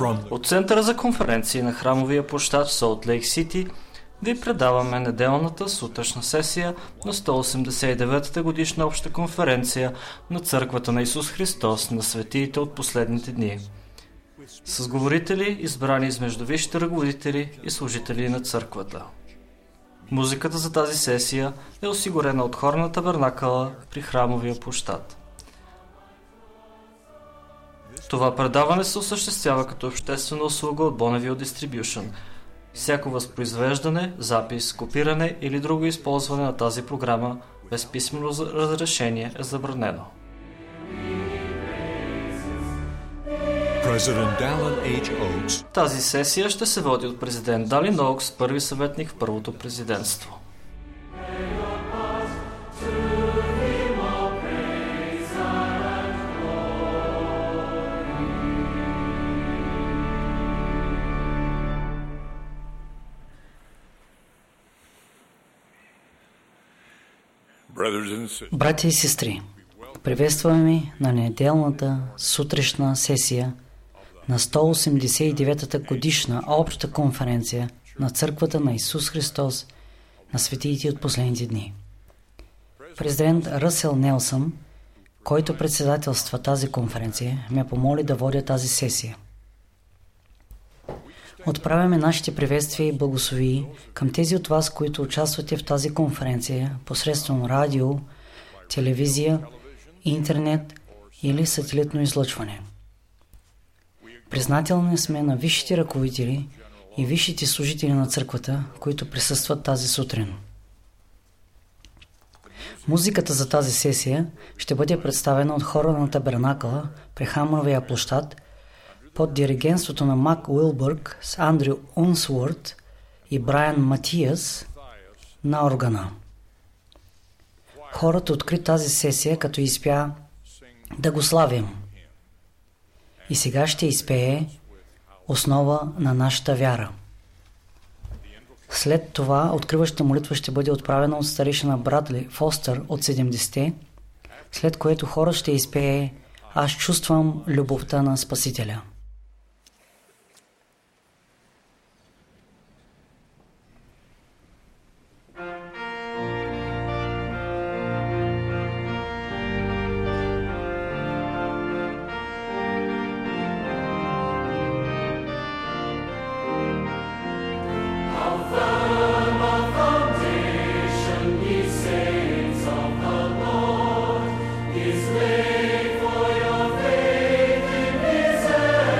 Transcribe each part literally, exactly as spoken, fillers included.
От Центъра за конференции на храмовия площад в Солт Лейк Сити ви предаваме неделната сутрешна сесия на сто осемдесет и деветата годишна обща конференция на Църквата на Исус Христос на светиите от последните дни. С говорители, избрани измежду висшите ръководители и служители на църквата. Музиката за тази сесия е осигурена от хора на табернакъла при храмовия площад. Това предаване се осъществява като обществена услуга от Bonneville Distribution. Всяко възпроизвеждане, запис, копиране или друго използване на тази програма без писмено разрешение е забранено. Тази сесия ще се води от президент Далин Оукс, първи съветник в първото президентство. Братя и сестри, приветстваме ви на неделната сутрешна сесия на сто осемдесет и деветата годишна обща конференция на Църквата на Исус Христос на светиите от последните дни. Президент Ръсел Нелсън, който председателства тази конференция, ме помоли да водя тази сесия. Отправяме нашите приветствия и благословии към тези от вас, които участвате в тази конференция посредством радио, телевизия, интернет или сателитно излъчване. Признателни сме на висшите ръководители и висшите служители на църквата, които присъстват тази сутрин. Музиката за тази сесия ще бъде представена от хора на табернакъла при храмовия площад под диригентството на Мак Уилбърг с Андрю Унсворт и Брайан Матиас на органа. Хорът откри тази сесия, като изпя "Да го славим". И сега ще изпее "Основа на нашата вяра". След това откриващата молитва ще бъде отправена от старейшина Брадли Фостър от седемдесетте, след което хорът ще изпее "Аз чувствам любовта на Спасителя". Is laid for your faith in His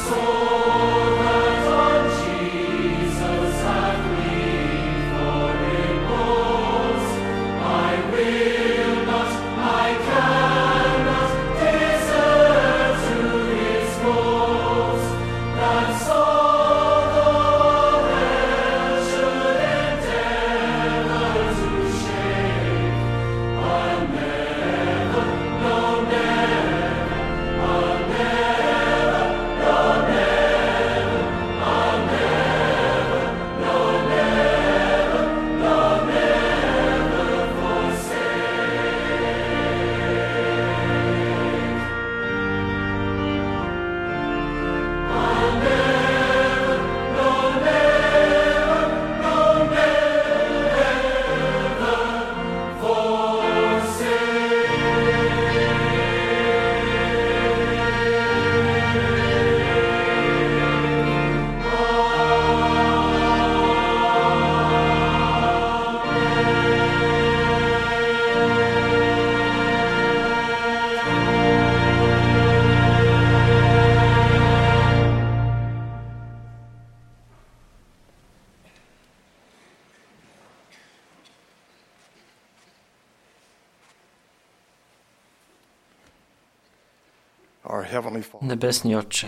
Небесни Отче,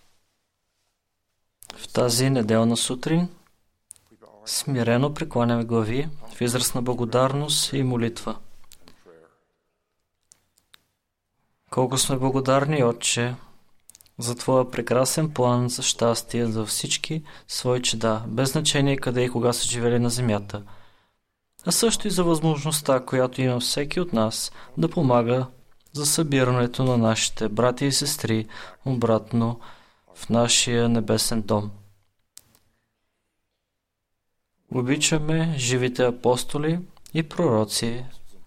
в тази неделна сутрин смирено прекланяме глави в израз на благодарност и молитва. Колко сме благодарни, Отче, за Твоя прекрасен план за щастие за всички свои чеда, без значение къде и кога са живели на земята, а също и за възможността, която има всеки от нас да помага за събирането на нашите брати и сестри обратно в нашия небесен дом. Обичаме живите апостоли и пророци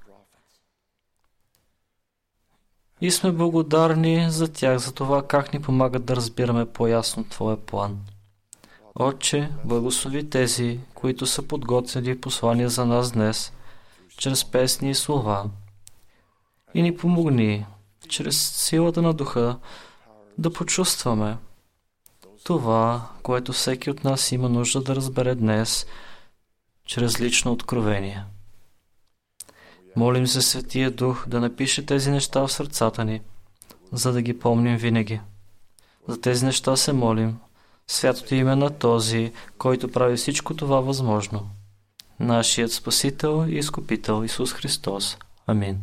и сме благодарни за тях, за това как ни помагат да разбираме по-ясно Твоя план. Отче, благослови тези, които са подготвили послания за нас днес, чрез песни и слова, и ни помогни, чрез силата на Духа, да почувстваме това, което всеки от нас има нужда да разбере днес, чрез лично откровение. Молим се Светия Дух да напише тези неща в сърцата ни, за да ги помним винаги. За тези неща се молим, святото име на този, който прави всичко това възможно. Нашият Спасител и Изкупител Исус Христос. Амин.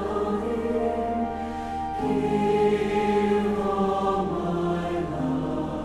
Love.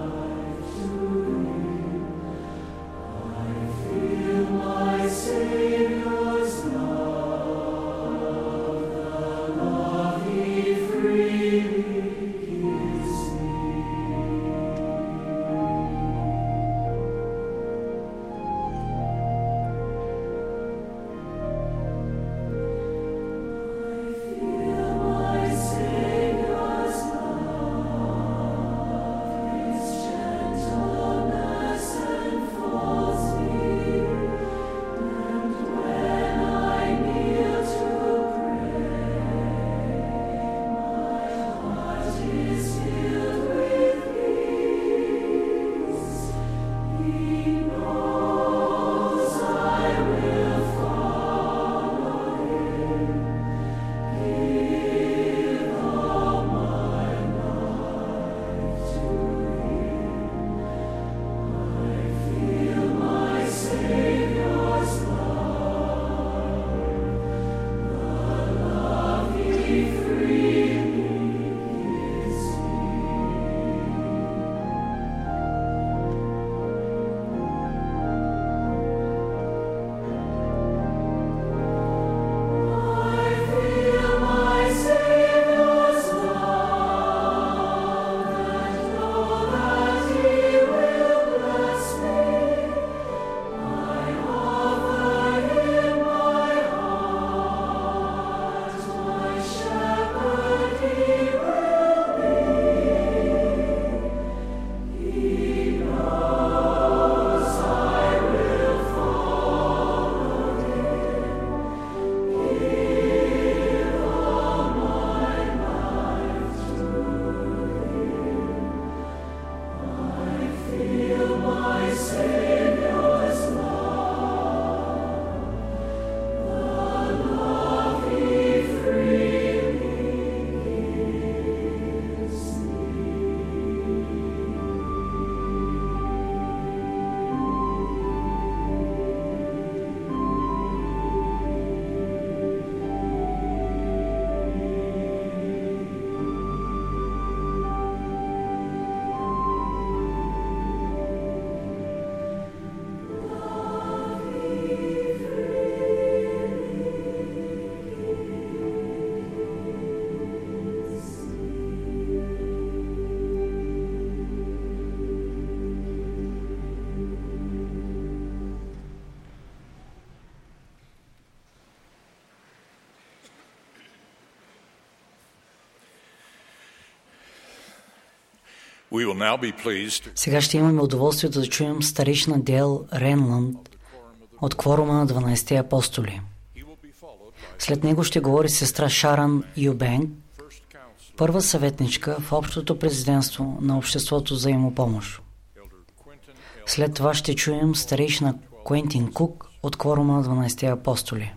Сега ще имаме удоволствието да чуем старейшина Дейл Ренланд от кворума на дванайсетте апостоли. След него ще говори сестра Шаран Юбенг, първа съветничка в Общото президентство на Обществото за взаимопомощ. След това ще чуем старейшина Куентин Кук от кворума на дванайсетте апостоли.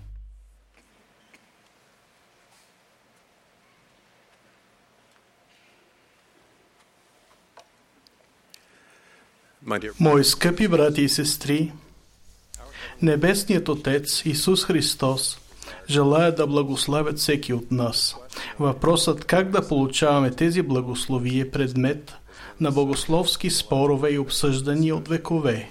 Мои скъпи брати и сестри, Небесният Отец Исус Христос желая да благославят всеки от нас. Въпросът как да получаваме тези благословия е предмет на богословски спорове и обсъждания от векове.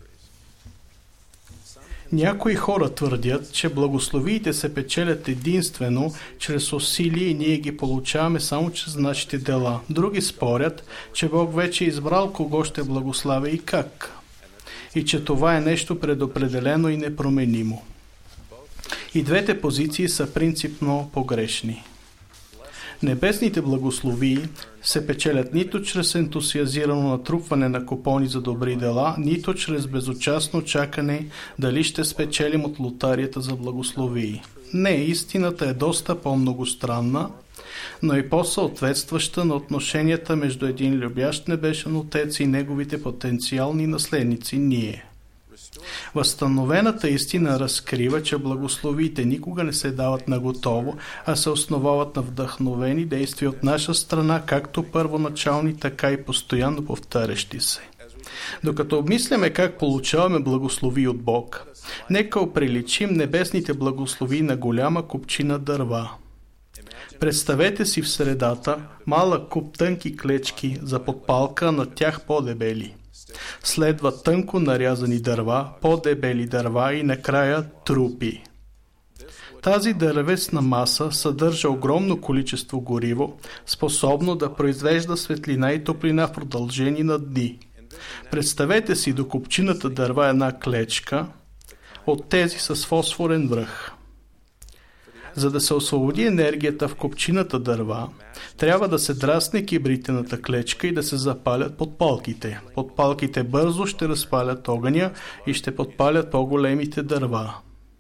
Някои хора твърдят, че благословиите се печелят единствено чрез усилие и ние ги получаваме само чрез нашите дела. Други спорят, че Бог вече е избрал кого ще благославя и как. И че това е нещо предопределено и непроменимо. И двете позиции са принципно погрешни. Небесните благословии се печелят нито чрез ентусиазирано натрупване на купони за добри дела, нито чрез безучастно чакане дали ще спечелим от лотарията за благословии. Не, истината е доста по-многостранна, но и по-съответстваща на отношенията между един любящ небесен Отец и неговите потенциални наследници ние. Възстановената истина разкрива, че благословиите никога не се дават наготово, а се основават на вдъхновени действия от наша страна, както първоначални, така и постоянно повтарящи се. Докато обмисляме как получаваме благослови от Бог, нека оприличим небесните благослови на голяма купчина дърва. Представете си в средата малък куп тънки клечки за подпалка, на тях по-дебели. Следва тънко нарязани дърва, по-дебели дърва и накрая трупи. Тази дървесна маса съдържа огромно количество гориво, способно да произвежда светлина и топлина в продължение на дни. Представете си до купчината дърва една клечка от тези с фосфорен връх. За да се освободи енергията в купчината дърва, трябва да се драсне кибритената клечка и да се запалят подпалките. Подпалките бързо ще разпалят огъня и ще подпалят по-големите дърва.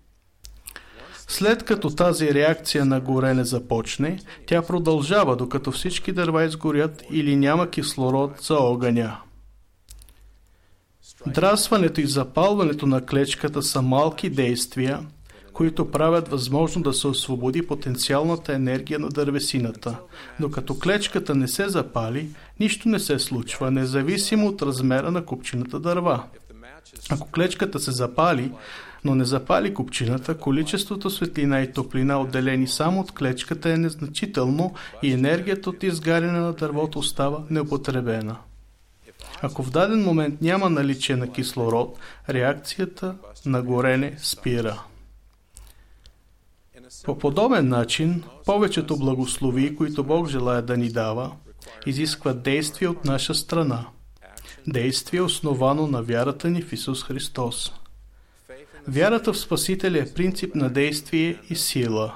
След като тази реакция на горене започне, тя продължава, докато всички дърва изгорят или няма кислород за огъня. Драсването и запалването на клечката са малки действия, които правят възможно да се освободи потенциалната енергия на дървесината. Докато клечката не се запали, нищо не се случва, независимо от размера на купчината дърва. Ако клечката се запали, но не запали купчината, количеството светлина и топлина, отделени само от клечката, е незначително и енергията от изгаряне на дървото остава неупотребена. Ако в даден момент няма наличие на кислород, реакцията на горене спира. По подобен начин, повечето благослови, които Бог желая да ни дава, изискват действие от наша страна. Действие, основано на вярата ни в Исус Христос. Вярата в Спасителя е принцип на действие и сила.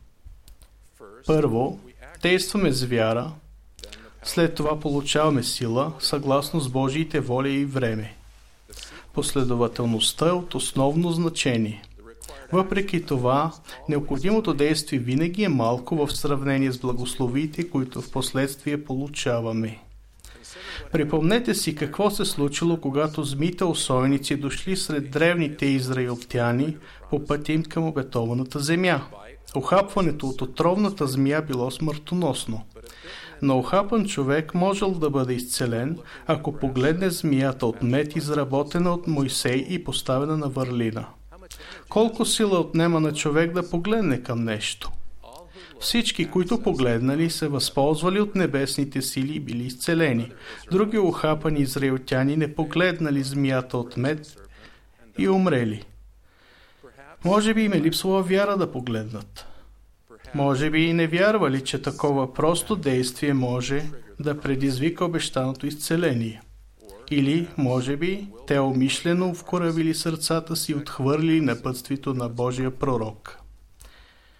Първо, действаме с вяра, след това получаваме сила, съгласно с Божиите воля и време. Последователността е от основно значение. Въпреки това, необходимото действие винаги е малко в сравнение с благословиите, които в последствие получаваме. Припомнете си какво се случило, когато змиите осойници дошли сред древните израилтяни по пътя им към обетованата земя. Охапването от отровната змия било смъртоносно. Но охапан човек можел да бъде изцелен, ако погледне змията от мед, изработена от Мойсей и поставена на върлина. Колко сила отнема на човек да погледне към нещо? Всички, които погледнали, се възползвали от небесните сили и били изцелени. Други охапани израилтяни не погледнали змията от мед и умрели. Може би им е липсвала вяра да погледнат. Може би и не вярвали, че такова просто действие може да предизвика обещаното изцеление. Или, може би, те умишлено вкоравили сърцата си и отхвърлили напътствието на Божия пророк.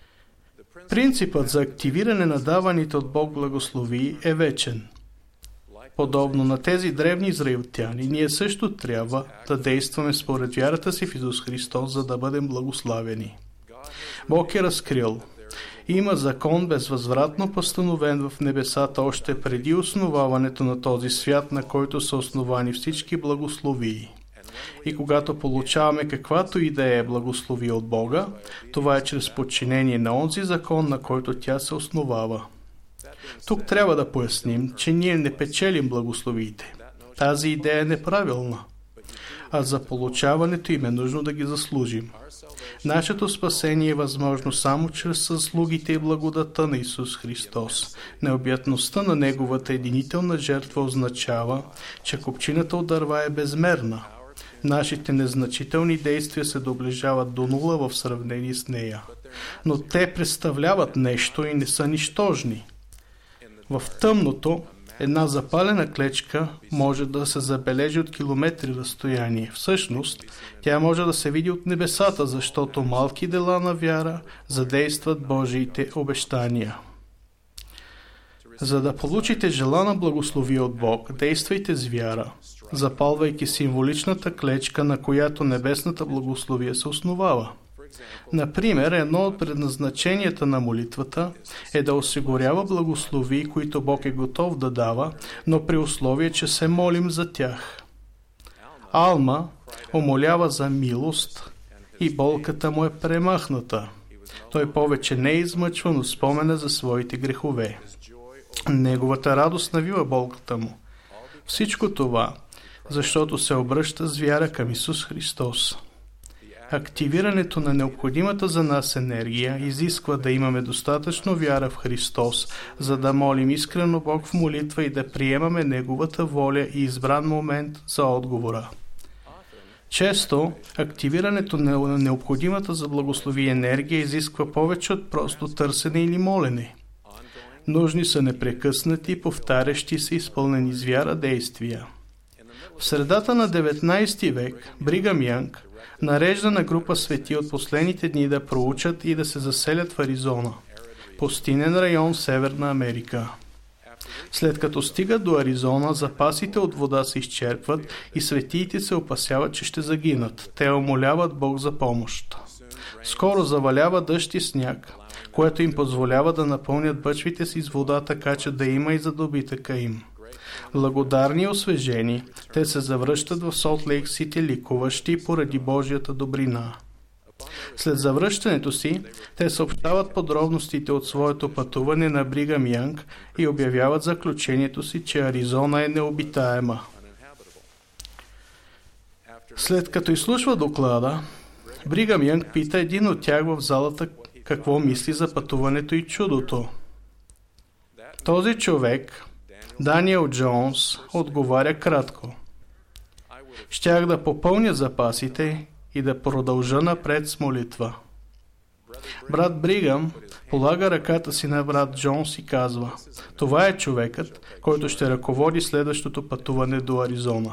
Принципът за активиране на даваните от Бог благослови е вечен. Подобно на тези древни израилтяни, ние също трябва да действаме според вярата си в Исус Христос, за да бъдем благославени. Бог е разкрил: има закон безвъзвратно постановен в небесата още преди основаването на този свят, на който са основани всички благословии. И когато получаваме каквато и да е благословие от Бога, това е чрез подчинение на онзи закон, на който тя се основава. Тук трябва да поясним, че ние не печелим благословиите. Тази идея е неправилна. А за получаването им е нужно да ги заслужим. Нашето спасение е възможно само чрез заслугите и благодата на Исус Христос. Необятността на Неговата единителна жертва означава, че купчината от дърва е безмерна. Нашите незначителни действия се доближават до нула в сравнение с нея. Но те представляват нещо и не са нищожни. В тъмното една запалена клечка може да се забележи от километри разстояние. Всъщност, тя може да се види от небесата, защото малки дела на вяра задействат Божиите обещания. За да получите желана благословие от Бог, действайте с вяра, запалвайки символичната клечка, на която небесната благословие се основава. Например, едно от предназначенията на молитвата е да осигурява благословии, които Бог е готов да дава, но при условие, че се молим за тях. Алма умолява за милост и болката му е премахната. Той повече не е измъчван от спомена за своите грехове. Неговата радост навива болката му. Всичко това, защото се обръща с вяра към Исус Христос. Активирането на необходимата за нас енергия изисква да имаме достатъчно вяра в Христос, за да молим искрено Бог в молитва и да приемаме Неговата воля и избран момент за отговора. Често, активирането на необходимата за благослови енергия изисква повече от просто търсене или молене. Нужни са непрекъснати, повтарящи се, изпълнени с вяра действия. В средата на деветнайсети век Бригам Янг нарежда на група свети от последните дни да проучат и да се заселят в Аризона, пустинен район в Северна Америка. След като стигат до Аризона, запасите от вода се изчерпват и светиите се опасяват, че ще загинат. Те умоляват Бог за помощ. Скоро завалява дъжд и сняг, което им позволява да напълнят бъчвите си с вода, така че да има и за добитъка им. Благодарни и освежени, те се завръщат в Солт Лейк Сити ликуващи поради Божията добрина. След завръщането си, те съобщават подробностите от своето пътуване на Бригам Янг и обявяват заключението си, че Аризона е необитаема. След като изслушва доклада, Бригам Янг пита един от тях в залата какво мисли за пътуването и чудото. Този човек, Даниел Джонс, отговаря кратко: щях да попълня запасите и да продължа напред с молитва. Брат Бригам полага ръката си на брат Джонс и казва: това е човекът, който ще ръководи следващото пътуване до Аризона.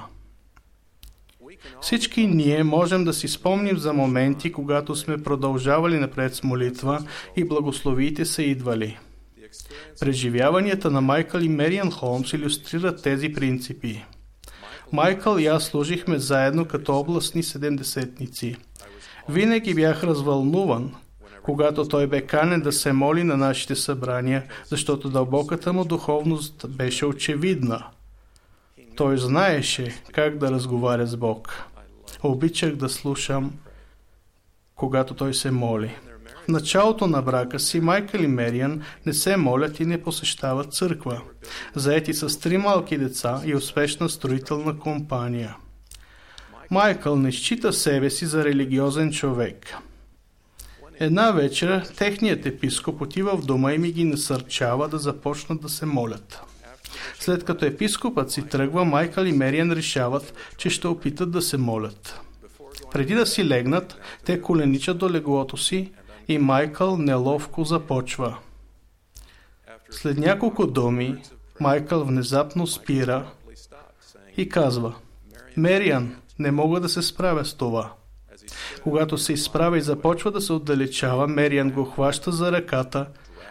Всички ние можем да си спомним за моменти, когато сме продължавали напред с молитва и благословиите са идвали. Преживяванията на Майкъл и Мериан Холмс илюстрират тези принципи. Майкъл и аз служихме заедно като областни седемдесетници. Винаги бях развълнуван, когато той бе канен да се моли на нашите събрания, защото дълбоката му духовност беше очевидна. Той знаеше как да разговаря с Бог. Обичах да слушам, когато той се моли. В началото на брака си Майкъл и Мериан не се молят и не посещават църква. Заети с три малки деца и успешна строителна компания. Майкъл не счита себе си за религиозен човек. Една вечер техният епископ отива в дома и ми ги насърчава да започнат да се молят. След като епископът си тръгва, Майкъл и Мериан решават, че ще опитат да се молят. Преди да си легнат, те коленичат до леглото си и Майкъл неловко започва. След няколко думи, Майкъл внезапно спира и казва: Мериан, не мога да се справя с това. Когато се изправя и започва да се отдалечава, Мериан го хваща за ръката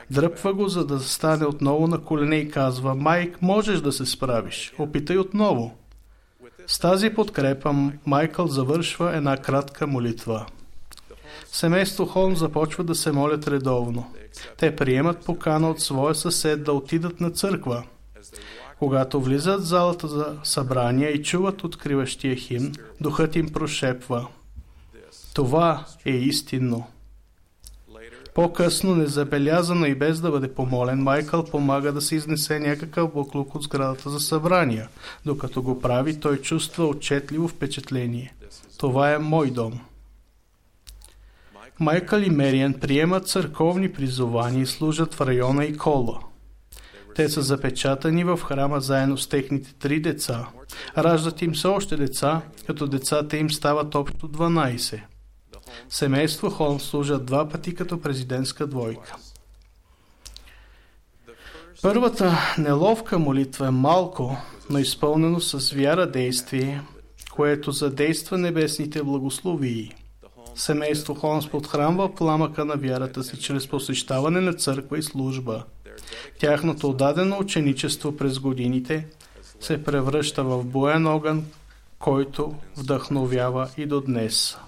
Дръпва го, за да стане отново на колене и казва: Майк, можеш да се справиш. Опитай отново. С тази подкрепа Майкъл завършва една кратка молитва. Семейство Холмс започва да се молят редовно. Те приемат покана от своя съсед да отидат на църква. Когато влизат в залата за събрания и чуват откриващия химн, духът им прошепва: това е истинно. По-късно, незабелязано и без да бъде помолен, Майкъл помага да се изнесе някакъв буклук от сградата за събрания. Докато го прави, той чувства отчетливо впечатление. Това е мой дом. Майкъл и Мериан приемат църковни призования и служат в района Икола. Те са запечатани в храма заедно с техните три деца. Раждат им се още деца, като децата им стават общо дванайсет. Семейство Холмс служат два пъти като президентска двойка. Първата неловка молитва е малко, но изпълнено с вяра действие, което задейства небесните благословии. Семейство Холмс подхранва пламъка на вярата си чрез посещаване на църква и служба. Тяхното отдадено ученичество през годините се превръща в буен огън, който вдъхновява и до днес.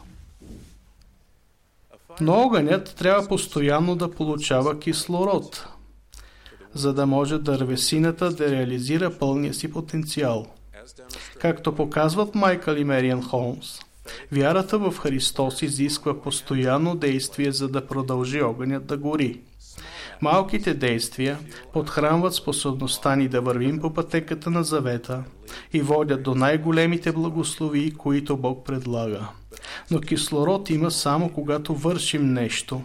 Но огънят трябва постоянно да получава кислород, за да може дървесината да реализира пълния си потенциал. Както показват Майкъл и Мериан Холмс, вярата в Христос изисква постоянно действие, за да продължи огънят да гори. Малките действия подхранват способността ни да вървим по пътеката на завета и водят до най-големите благословии, които Бог предлага. Но кислород има само когато вършим нещо.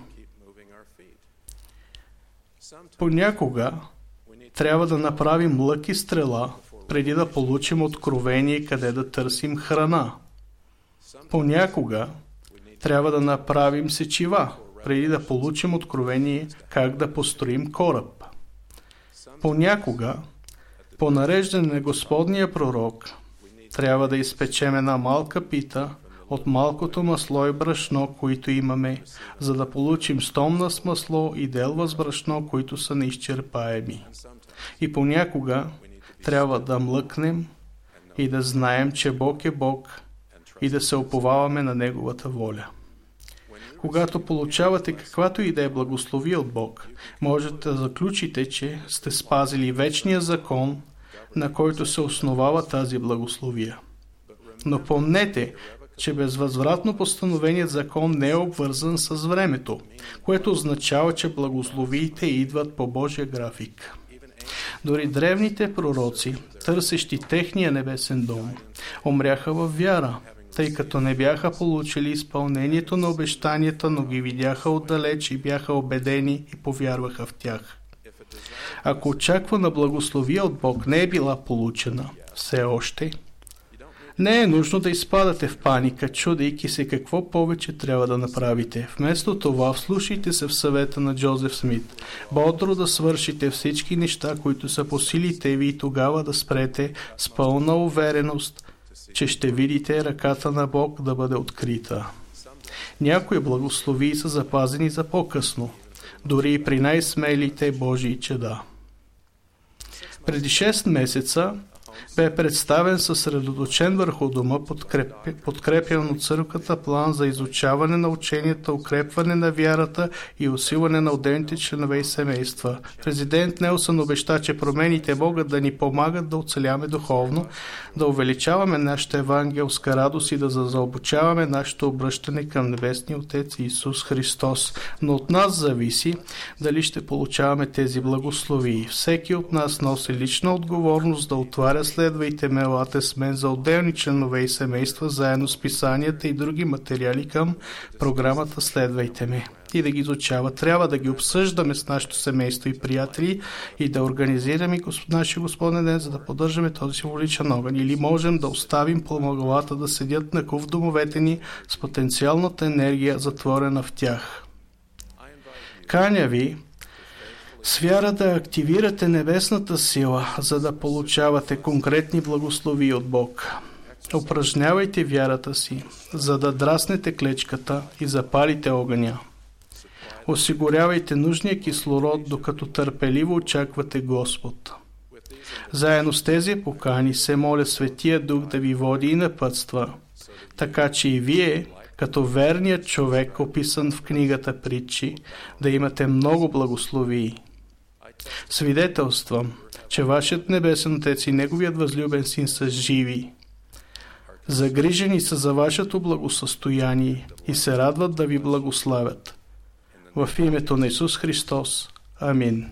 Понякога трябва да направим лък и стрела, преди да получим откровение къде да търсим храна. Понякога трябва да направим сечива, преди да получим откровение как да построим кораб. Понякога, по нареждане на Господния пророк, трябва да изпечем една малка пита от малкото масло и брашно, които имаме, за да получим стомна с масло и делва с брашно, които са неизчерпаеми. И понякога трябва да млъкнем и да знаем, че Бог е Бог и да се уповаваме на Неговата воля. Когато получавате каквато и да е благословие от Бог, можете да заключите, че сте спазили вечния закон, на който се основава тази благословия. Но помнете, че безвъзвратно постановеният закон не е обвързан с времето, което означава, че благословиите идват по Божия график. Дори древните пророци, търсещи техния небесен дом, умряха във вяра, тъй като не бяха получили изпълнението на обещанията, но ги видяха отдалеч и бяха убедени и повярваха в тях. Ако очаквана благословия от Бог не е била получена все още, не е нужно да изпадате в паника, чудейки се какво повече трябва да направите. Вместо това, вслушайте се в съвета на Джозеф Смит. Бодро да свършите всички неща, които са по силите ви, и тогава да спрете с пълна увереност, че ще видите ръката на Бог да бъде открита. Някои благословии са запазени за по-късно, дори и при най-смелите Божии чеда. Преди шест месеца бе представен съсредоточен върху дома, подкреп... подкрепен от църквата план за изучаване на ученията, укрепване на вярата и усилване на отделните членове и семейства. Президент Нелсън обеща, че промените могат да ни помагат да оцеляваме духовно, да увеличаваме нашата евангелска радост и да задълбочаваме нашето обръщане към Небесния Отец Исус Христос. Но от нас зависи дали ще получаваме тези благословии. Всеки от нас носи лична отговорност да отваря следвайте ме, елате с мен за отделни членове и семейства, заедно с писанията и други материали към програмата Следвайте ме. И да ги изучава. Трябва да ги обсъждаме с нашето семейство и приятели и да организираме нашия Господен ден, за да поддържаме този символичен огън. Или можем да оставим пламъглата да седят на куп в домовете ни с потенциалната енергия, затворена в тях. Каня ви с вяра да активирате небесната сила, за да получавате конкретни благословии от Бог. Упражнявайте вярата си, за да драснете клечката и запалите огъня. Осигурявайте нужния кислород, докато търпеливо очаквате Господ. Заедно с тези покани се моля Светия Дух да ви води и напътства, така че и вие, като верният човек, описан в книгата Притчи, да имате много благословии. Свидетелствам, че вашият небесен Отец и Неговият възлюбен Син са живи. Загрижени са за вашето благосъстояние и се радват да ви благославят. В името на Исус Христос. Амин.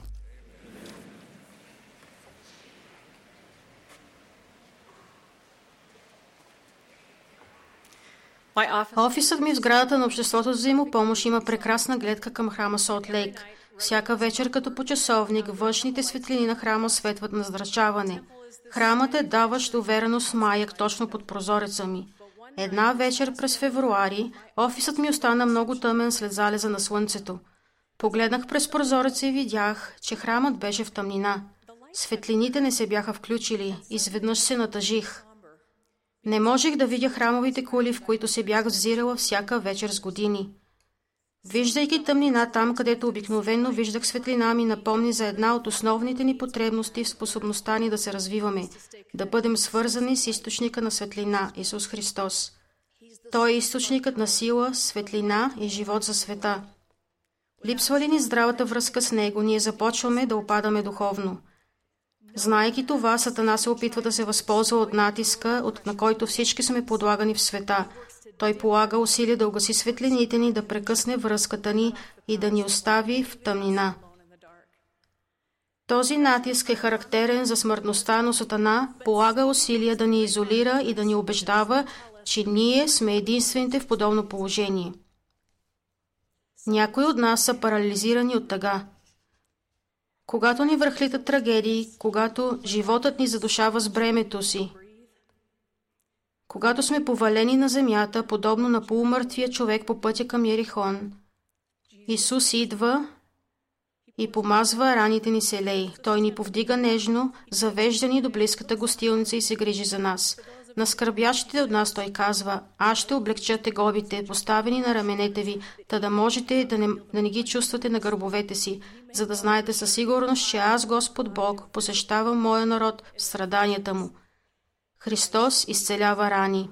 Офисът ми в сградата на Обществото за взаимопомощ има прекрасна гледка към храма Солт Лейк. Всяка вечер като по часовник външните светлини на храма светват на здрачаване. Храмът е даващ увереност в маяк точно под прозореца ми. Една вечер през февруари офисът ми остана много тъмен след залеза на слънцето. Погледнах през прозореца и видях, че храмът беше в тъмнина. Светлините не се бяха включили. Изведнъж се натъжих. Не можех да видя храмовите кули, в които се бях взирала всяка вечер с години. Виждайки тъмнина там, където обикновено виждах светлина, ми напомни за една от основните ни потребности в способността ни да се развиваме, да бъдем свързани с източника на светлина, Исус Христос. Той е източникът на сила, светлина и живот за света. Липсва ли ни здравата връзка с Него, ние започваме да опадаме духовно. Знайки това, Сатана се опитва да се възползва от натиска, от на който всички сме подлагани в света. Той полага усилия да угаси светлините ни, да прекъсне връзката ни и да ни остави в тъмнина. Този натиск е характерен за смъртността, но Сатана полага усилия да ни изолира и да ни убеждава, че ние сме единствените в подобно положение. Някои от нас са парализирани от тъга. Когато ни връхлитат трагедии, когато животът ни задушава с бремето си, когато сме повалени на земята, подобно на полумъртвия човек по пътя към Ерихон, Исус идва и помазва раните ни с елей. Той ни повдига нежно, завежда ни до близката гостилница и се грижи за нас. На скърбящите от нас Той казва: аз ще облегча тегобите, поставени на раменете ви, та да можете да не, да не ги чувствате на гърбовете си, за да знаете със сигурност, че аз, Господ Бог, посещавам моя народ в страданията му. Христос изцелява рани.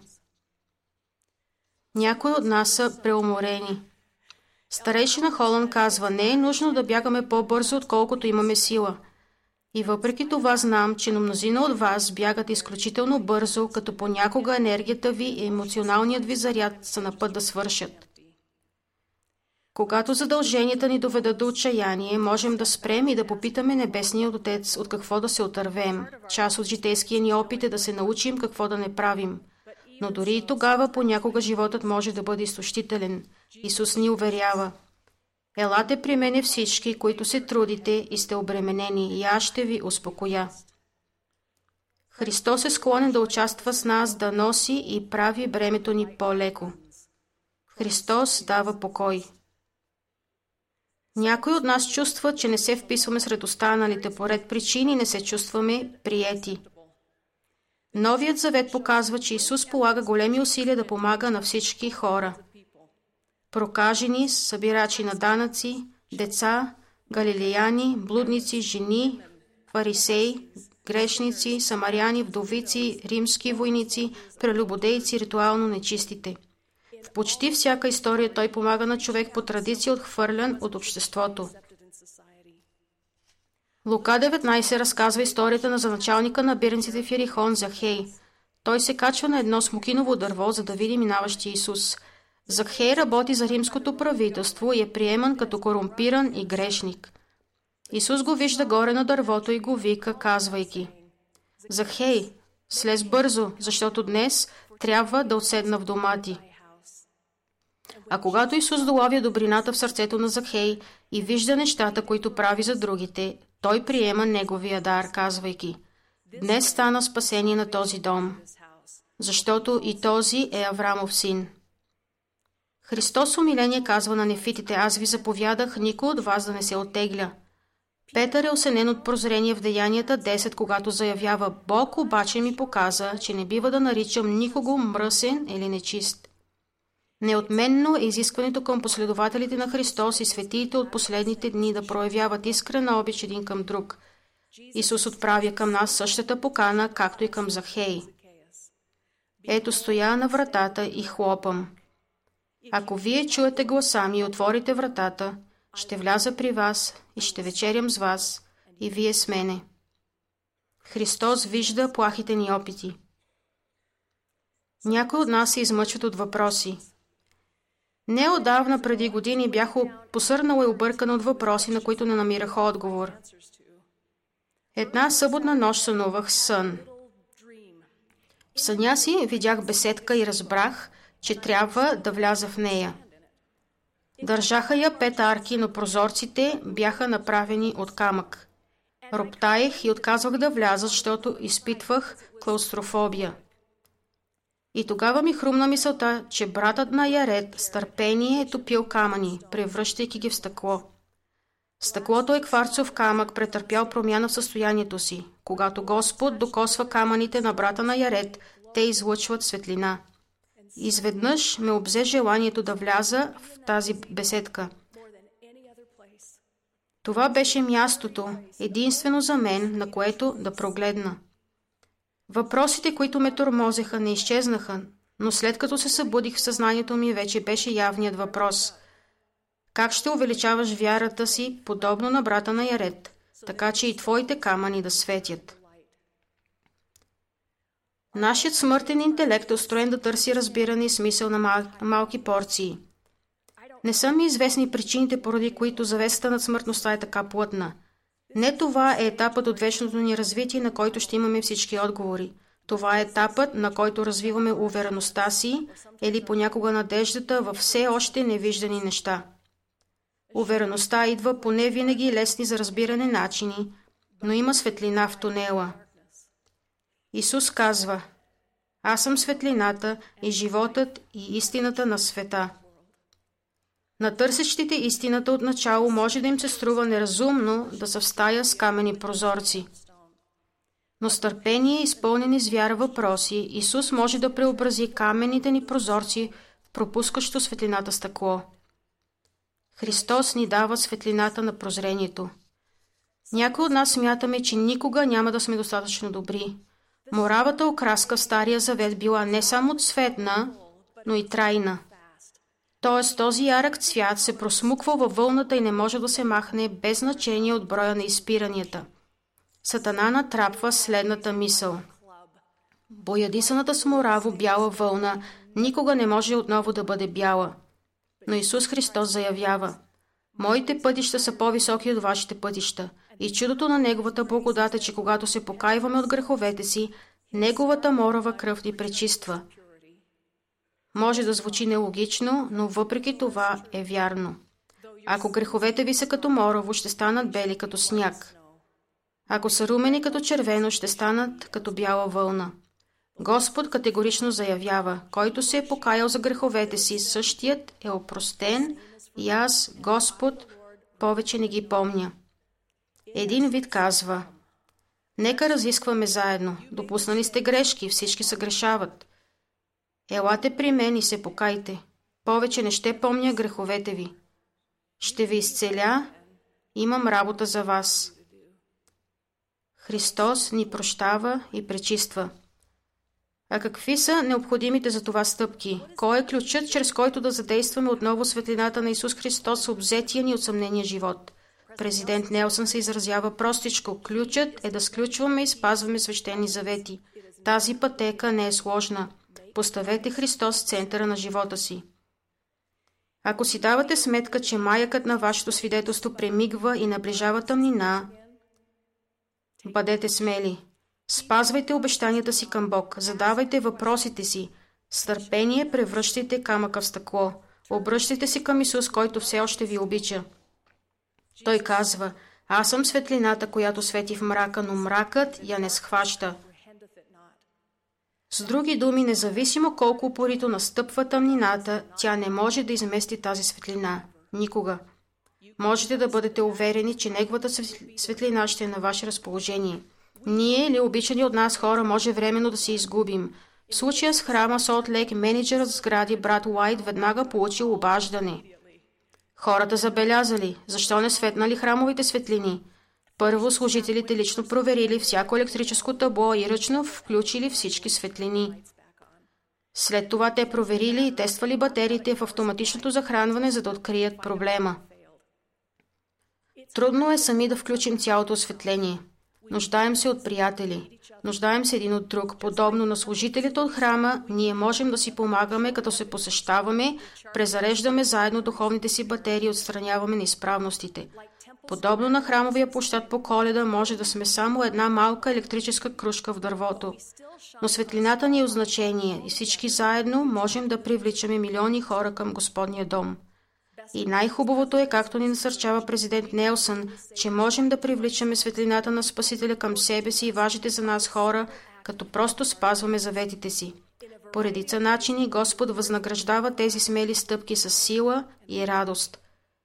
Някои от нас са преуморени. Старейшина Холън казва: не е нужно да бягаме по-бързо, отколкото имаме сила. И въпреки това знам, че мнозина от вас бягат изключително бързо, като понякога енергията ви и емоционалният ви заряд са на път да свършат. Когато задълженията ни доведат до отчаяние, можем да спрем и да попитаме Небесния Отец от какво да се отървем. Част от житейския ни опит е да се научим какво да не правим. Но дори и тогава понякога животът може да бъде изтощителен. Исус ни уверява: елате при мене всички, които се трудите и сте обременени, и аз ще ви успокоя. Христос е склонен да участва с нас, да носи и прави бремето ни по-леко. Христос дава покой. Някои от нас чувстват, че не се вписваме сред останалите, по ред причини не се чувстваме приети. Новият завет показва, че Исус полага големи усилия да помага на всички хора. Прокажени, събирачи на данъци, деца, галилеяни, блудници, жени, фарисеи, грешници, самаряни, вдовици, римски войници, прелюбодейци, ритуално нечистите. В почти всяка история Той помага на човек по традиция, отхвърлян от обществото. Лука деветнайсет разказва историята на заначалника на бирниците в Ерихон, Захей. Той се качва на едно смокиново дърво, за да види минаващия Исус. Захей работи за римското правителство и е приеман като корумпиран и грешник. Исус го вижда горе на дървото и го вика, казвайки: Захей, слез бързо, защото днес трябва да отседна в дома ти. А когато Исус долавя добрината в сърцето на Захей и вижда нещата, които прави за другите, той приема неговия дар, казвайки: днес стана спасение на този дом, защото и този е Аврамов син. Христос умиление казва на нефитите: аз ви заповядах никой от вас да не се оттегля. Петър е осенен от прозрение в Деянията десет, когато заявява: Бог обаче ми показа, че не бива да наричам никого мръсен или нечист. Неотменно е изискването към последователите на Христос и светиите от последните дни да проявяват искрена обич един към друг. Исус отправя към нас същата покана, както и към Захей. Ето стоя на вратата и хлопам. Ако вие чуете гласа ми и отворите вратата, ще вляза при вас и ще вечерям с вас и вие с мене. Христос вижда плахите ни опити. Някои от нас се измъчват от въпроси. Неотдавна, преди години, бях посърнала и объркана от въпроси, на които не намирах отговор. Една съботна нощ сънувах сън. В съня си видях беседка и разбрах, че трябва да вляза в нея. Държаха я пет арки, но прозорците бяха направени от камък. Роптаех и отказвах да вляза, защото изпитвах клаустрофобия. И тогава ми хрумна мисълта, че братът на Яред с търпение е топил камъни, превръщайки ги в стъкло. Стъклото е кварцов камък, претърпял промяна в състоянието си. Когато Господ докосва камъните на брата на Яред, те излъчват светлина. Изведнъж ме обзе желанието да вляза в тази беседка. Това беше мястото, единствено за мен, на което да прогледна. Въпросите, които ме тормозеха, не изчезнаха, но след като се събудих в съзнанието ми, вече беше явният въпрос. Как ще увеличаваш вярата си, подобно на брата на Яред, така че и твоите камъни да светят? Нашият смъртен интелект е устроен да търси разбиране и смисъл на мал... малки порции. Не са ми известни причините, поради които завесата над смъртността е така плътна. Не това е етапът от вечното ни развитие, на който ще имаме всички отговори. Това е етапът, на който развиваме увереността си или понякога надеждата във все още невиждани неща. Увереността идва по не винаги лесни за разбиране начини, но има светлина в тунела. Исус казва: Аз съм светлината и животът и истината на света. На търсещите истината отначало може да им се струва неразумно да са в стая с камени прозорци. Но с търпение, изпълнени с вяра въпроси, Исус може да преобрази каменните ни прозорци в пропускащо светлината стъкло. Христос ни дава светлината на прозрението. Някои от нас смятаме, че никога няма да сме достатъчно добри. Моравата окраска в Стария Завет била не само цветна, но и трайна. Тоест този ярък цвят се просмуква във вълната и не може да се махне без значение от броя на изпиранията. Сатана натрапва следната мисъл. Боядисаната с мораво бяла вълна никога не може отново да бъде бяла. Но Исус Христос заявява: Моите пътища са по-високи от вашите пътища. И чудото на Неговата благодат е, че когато се покайваме от греховете си, Неговата морава кръв ни пречиства. Може да звучи нелогично, но въпреки това е вярно. Ако греховете ви са като морово, ще станат бели като сняг. Ако са румени като червено, ще станат като бяла вълна. Господ категорично заявява: който се е покаял за греховете си, същият е опростен и аз, Господ, повече не ги помня. Един вид казва: нека разискваме заедно. Допуснали сте грешки, всички се грешават. Елате при мен и се покайте. Повече не ще помня греховете ви. Ще ви изцеля, имам работа за вас. Христос ни прощава и пречиства. А какви са необходимите за това стъпки? Кой е ключът, чрез който да задействаме отново светлината на Исус Христос в обзетия ни от съмнение живот? Президент Нелсън се изразява простичко: ключът е да сключваме и спазваме свещени завети. Тази пътека не е сложна. Поставете Христос в центъра на живота си. Ако си давате сметка, че маякът на вашето свидетелство премигва и наближава тъмнина, бъдете смели. Спазвайте обещанията си към Бог, задавайте въпросите си, с търпение превръщайте камъка в стъкло, обръщайте се към Исус, който все още ви обича. Той казва: аз съм светлината, която свети в мрака, но мракът я не схваща. С други думи, независимо колко упорито настъпва тъмнината, тя не може да измести тази светлина. Никога. Можете да бъдете уверени, че Неговата светлина ще е на ваше разположение. Ние или обичани от нас хора може временно да се изгубим, В случая с храма Солт Лейк, менеджерът с сгради брат Уайт веднага получил обаждане. Хората забелязали, защо не светнали храмовите светлини. Първо служителите лично проверили всяко електрическо табло и ръчно включили всички светлини. След това те проверили и тествали батериите в автоматичното захранване, за да открият проблема. Трудно е сами да включим цялото осветление. Нуждаем се от приятели. Нуждаем се един от друг. Подобно на служителите от храма, ние можем да си помагаме, като се посещаваме, презареждаме заедно духовните си батерии и отстраняваме неизправностите. Подобно на храмовия площад по Коледа, може да сме само една малка електрическа крушка в дървото. Но светлината ни е от значение и всички заедно можем да привличаме милиони хора към Господния дом. И най-хубавото е, както ни насърчава президент Нелсън, че можем да привличаме светлината на Спасителя към себе си и важните за нас хора, като просто спазваме заветите си. По редица начини Господ възнаграждава тези смели стъпки с сила и радост.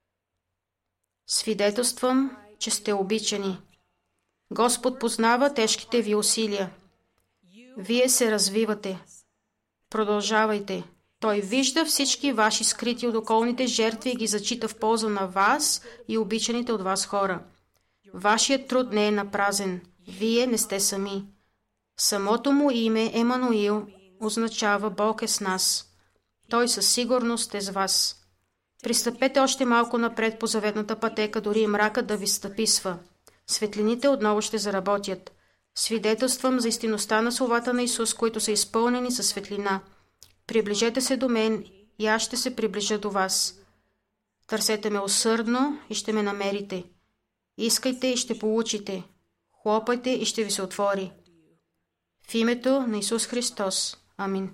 Свидетелствам, че сте обичани. Господ познава тежките ви усилия. Вие се развивате. Продължавайте. Той вижда всички ваши скрити от околните жертви и ги зачита в полза на вас и обичаните от вас хора. Вашият труд не е напразен. Вие не сте сами. Самото му име Емануил означава Бог е с нас. Той със сигурност е с вас. Пристъпете още малко напред по заветната пътека, дори и мракът да ви стъписва. Светлините отново ще заработят. Свидетелствам за истинността на словата на Исус, които са изпълнени със светлина. Приближете се до мен и аз ще се приближа до вас. Търсете ме усърдно и ще ме намерите. Искайте и ще получите. Хлопайте и ще ви се отвори. В името на Исус Христос. Амин.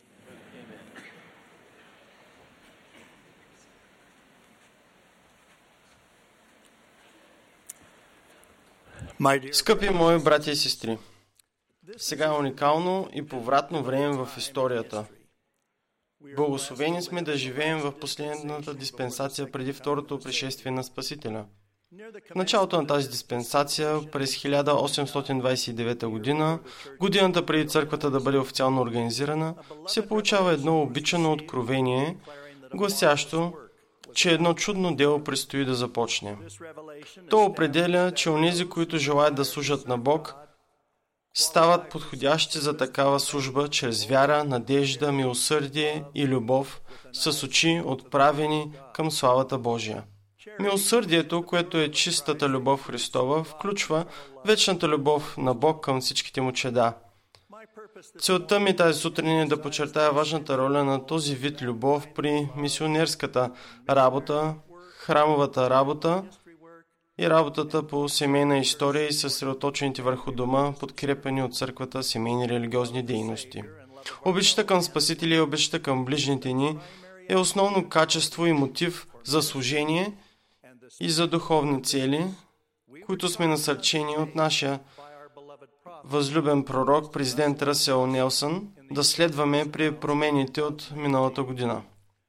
Скъпи мои братя и сестри, сега е уникално и повратно време в историята. Благословени сме да живеем в последната диспенсация преди второто пришествие на Спасителя. В началото на тази диспенсация, през хиляда осемстотин двадесет и девета година, годината преди църквата да бъде официално организирана, се получава едно обичано откровение, гласящо, че едно чудно дело предстои да започне. То определя, че онези, които желаят да служат на Бог, стават подходящи за такава служба чрез вяра, надежда, милосърдие и любов, с очи отправени към славата Божия. Милосърдието, което е чистата любов Христова, включва вечната любов на Бог към всичките му чеда. Целта ми тази сутрин е да подчертая важната роля на този вид любов при мисионерската работа, храмовата работа и работата по семейна история и съсредоточените върху дома, подкрепени от църквата семейни религиозни дейности. Обичата към Спасителя и обичата към ближните ни е основно качество и мотив за служение и за духовни цели, които сме насърчени от нашия възлюбен пророк, президент Ръсел Нелсън, да следваме при промените от миналата година.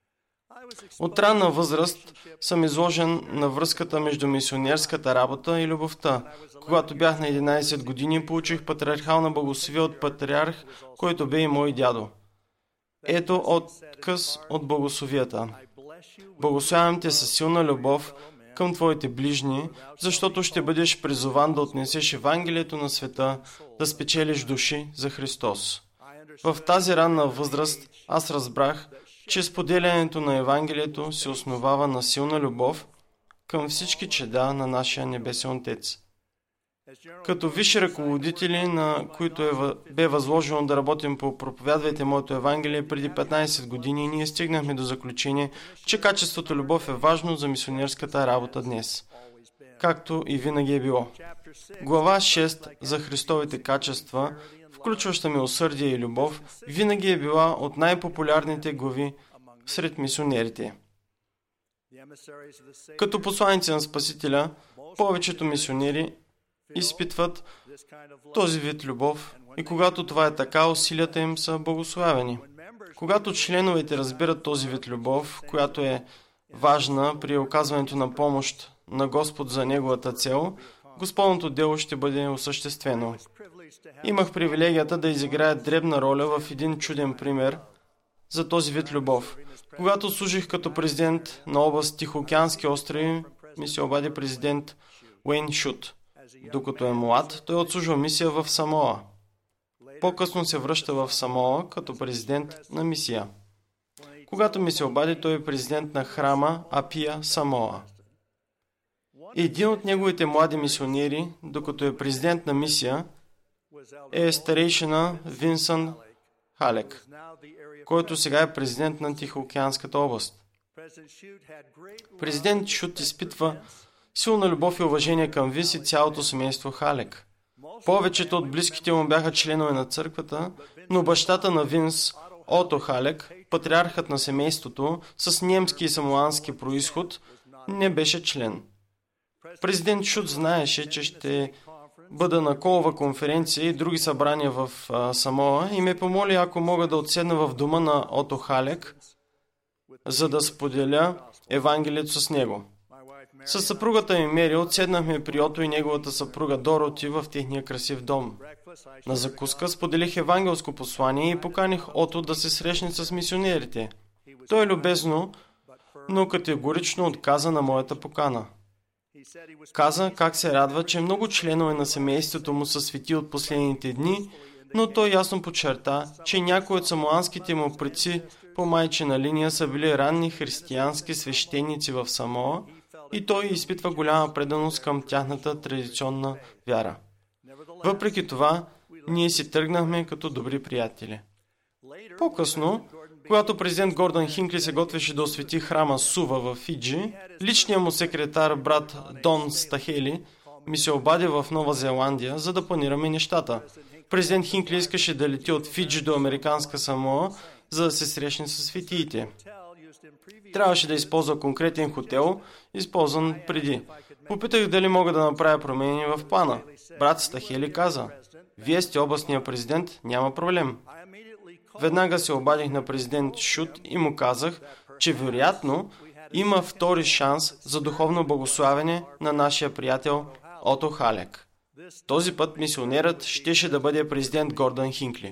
От ранна възраст съм изложен на връзката между мисионерската работа и любовта. Когато бях на единадесет години, получих патриархална благословие от патриарх, който бе и мой дядо. Ето откъс от благословията. Благословявам те със силна любов към твоите ближни, защото ще бъдеш призован да отнесеш Евангелието на света, да спечелиш души за Христос. В тази ранна възраст аз разбрах, че споделянето на Евангелието се основава на силна любов към всички чеда на нашия Небесен Отец. Като висши ръководители, на които е, бе възложено да работим по проповядвайте моето Евангелие преди петнадесет години, ние стигнахме до заключение, че качеството любов е важно за мисионерската работа днес, както и винаги е било. Глава шест за Христовите качества, включваща милосърдие и любов, винаги е била от най-популярните глави сред мисионерите. Като посланици на Спасителя, повечето мисионери изпитват този вид любов и когато това е така, усилията им са благословени. Когато членовете разбират този вид любов, която е важна при оказването на помощ на Господ за Неговата цел, Господното дело ще бъде осъществено. Имах привилегията да изиграя дребна роля в един чуден пример за този вид любов. Когато служих като президент на област Тихоокеански острови, ми се обади президент Уейн Шут. Докато е млад, той отслужва мисия в Самоа. По-късно се връща в Самоа като президент на мисия. Когато ми се обади, той е президент на храма Апия Самоа. Един от неговите млади мисионери, докато е президент на мисия, е старейшина Винсън Халек, който сега е президент на Тихоокеанската област. Президент Шут изпитва силна любов и уважение към Винс и цялото семейство Халек. Повечето от близките му бяха членове на църквата, но бащата на Винс, Ото Халек, патриархът на семейството, с немски и самоански происход, не беше член. Президент Шут знаеше, че ще бъда на колова конференция и други събрания в а, Самоа и ме помоли, ако мога да отседна в дома на Ото Халек, за да споделя Евангелието с него. С съпругата ми Мери отседнахме при Ото и неговата съпруга Дороти в техния красив дом. На закуска споделих евангелско послание и поканих Ото да се срещне с мисионерите. Той любезно, но категорично отказа на моята покана. Каза как се радва, че много членове на семейството му са свети от последните дни, но той ясно подчерта, че някои от самоанските му предци по майчина линия са били ранни християнски свещеници в Самоа и той изпитва голяма преданост към тяхната традиционна вяра. Въпреки това, ние си тръгнахме като добри приятели. По-късно, когато президент Гордън Хинкли се готвеше да освети храма Сува в Фиджи, личният му секретар, брат Дон Стахели, ми се обади в Нова Зеландия, за да планираме нещата. Президент Хинкли искаше да лети от Фиджи до Американска Самоа, за да се срещне с светиите. Трябваше да използва конкретен хотел, използван преди. Попитах дали мога да направя промени в плана. Брат Стахели каза: "Вие сте областния президент, няма проблем." Веднага се обадих на президент Шут и му казах, че вероятно има втори шанс за духовно благославяне на нашия приятел Ото Халек. Този път мисионерът щеше да бъде президент Гордън Хинкли.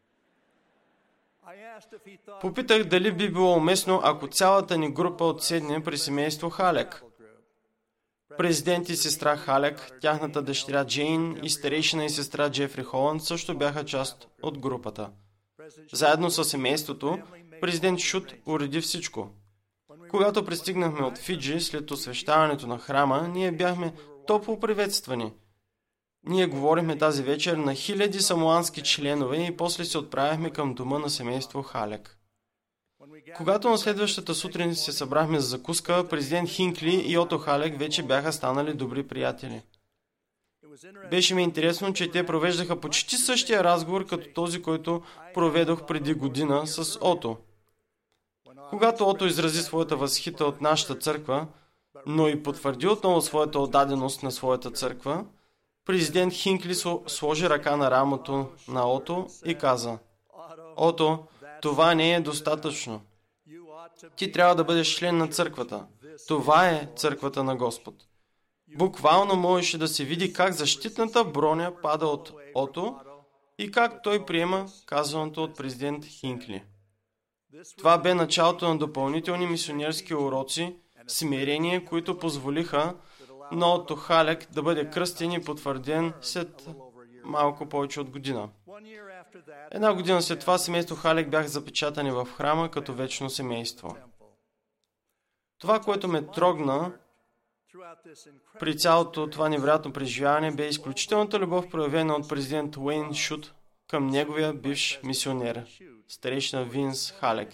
Попитах дали би било уместно, ако цялата ни група отседне при семейство Халек. Президент и сестра Халек, тяхната дъщеря Джейн и старейшина и сестра Джефри Холанд също бяха част от групата. Заедно с семейството, президент Шут уреди всичко. Когато пристигнахме от Фиджи след освещаването на храма, ние бяхме топло приветствани. Ние говорихме тази вечер на хиляди самоански членове и после се отправяхме към дома на семейство Халек. Когато на следващата сутрин се събрахме за закуска, президент Хинкли и Ото Халек вече бяха станали добри приятели. Беше ми интересно, че те провеждаха почти същия разговор, като този, който проведох преди година с Ото. Когато Ото изрази своята възхита от нашата църква, но и потвърди отново своята отдаденост на своята църква, президент Хинкли сложи ръка на рамото на Ото и каза: "Ото, това не е достатъчно. Ти трябва да бъдеш член на църквата. Това е църквата на Господ." Буквално можеше да се види как защитната броня пада от Ото и как той приема казаното от президент Хинкли. Това бе началото на допълнителни мисионерски уроци, смирение, които позволиха на Ото Халек да бъде кръстен и потвърден след малко повече от година. Една година след това семейство Халек бяха запечатани в храма като вечно семейство. Това, което ме трогна при цялото това невероятно преживяване, бе изключителната любов, проявена от президент Уейн Шут към неговия бивш мисионер, старейшина Винс Халек,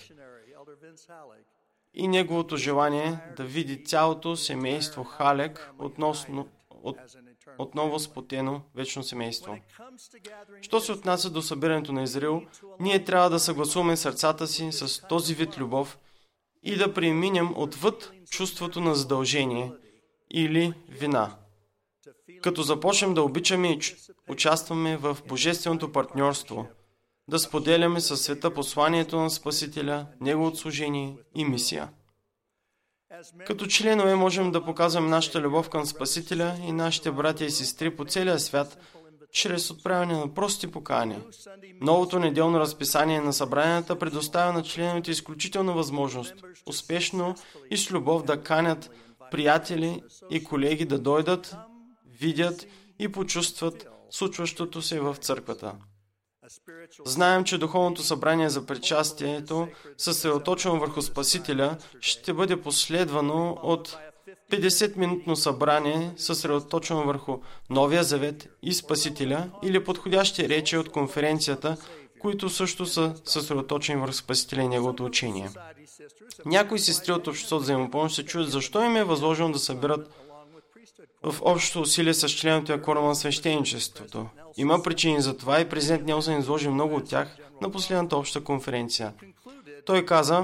и неговото желание да види цялото семейство Халек относно, от, отново спотено вечно семейство. Що се отнася до събирането на Израил, ние трябва да съгласуваме сърцата си с този вид любов и да преминем отвъд чувството на задължение или вина. Като започнем да обичаме и участваме в божественото партньорство, да споделяме със света посланието на Спасителя, Неговото служение и мисия. Като членове можем да показваме нашата любов към Спасителя и нашите братя и сестри по целия свят, чрез отправяне на прости покани. Новото неделно разписание на събранията предоставя на членовете изключителна възможност успешно и с любов да канят приятели и колеги да дойдат, видят и почувстват случващото се в църквата. Знаем, че духовното събрание за причастието, съсредоточено върху Спасителя, ще бъде последвано от петдесет-минутно събрание, съсредоточено върху Новия завет и Спасителя, или подходящи речи от конференцията, които също са съсредоточени върху Спасителя и Неговото учение. Някои сестри от обществото за взаимопомощ се чуят защо им е възложено да събират в общото усилие с членовете на Кворума на свещеничеството. Има причини за това и президент Нелсън изложи много от тях на последната обща конференция. Той каза: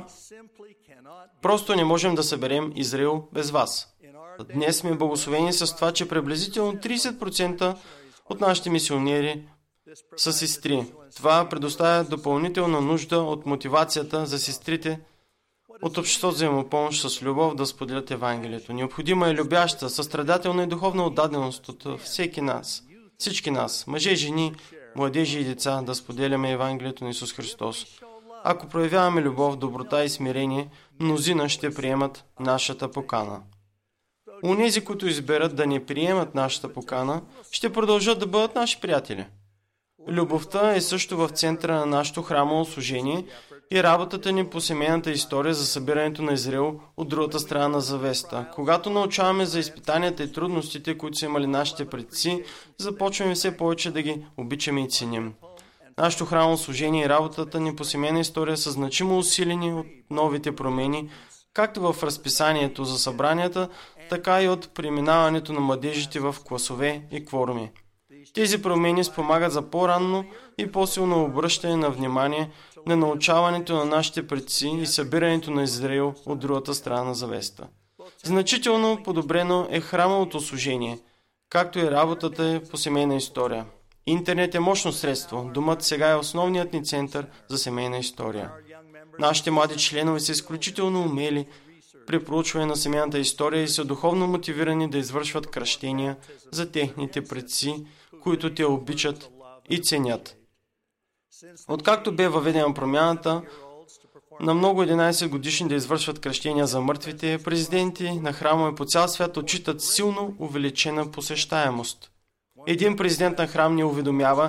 просто не можем да съберем Израил без вас. Днес сме благословени с това, че приблизително тридесет процента от нашите мисионери са сестри. Това предоставя допълнителна нужда от мотивацията за сестрите от обществото за взаимопомощ с любов да споделят Евангелието. Необходима е любяща, състрадателна и духовна отдаденост от всеки нас, всички нас, мъже, жени, младежи и деца, да споделяме Евангелието на Исус Христос. Ако проявяваме любов, доброта и смирение, мнозина ще приемат нашата покана. Онези, които изберат да не приемат нашата покана, ще продължат да бъдат наши приятели. Любовта е също в центъра на нашето храмово служение и работата ни по семейната история за събирането на Израил от другата страна на завеста. Когато научаваме за изпитанията и трудностите, които са имали нашите предци, започваме все повече да ги обичаме и ценим. Нашето храмово служение и работата ни по семейна история са значимо усилени от новите промени, както в разписанието за събранията, така и от преминаването на младежите в класове и кворуми. Тези промени спомагат за по-ранно и по-силно обръщане на внимание на научаването на нашите предци и събирането на Израил от другата страна на завеста. Значително подобрено е храмовото служение, както и работата по семейна история. Интернет е мощно средство. Домът сега е основният ни център за семейна история. Нашите млади членове са изключително умели при проучване на семейната история и са духовно мотивирани да извършват кръщения за техните предци, които те обичат и ценят. Откакто бе въведена промяната на много единайсет годишни да извършват кръщения за мъртвите, президенти на храмове по цял свят отчитат силно увеличена посещаемост. Един президент на храм ни уведомява,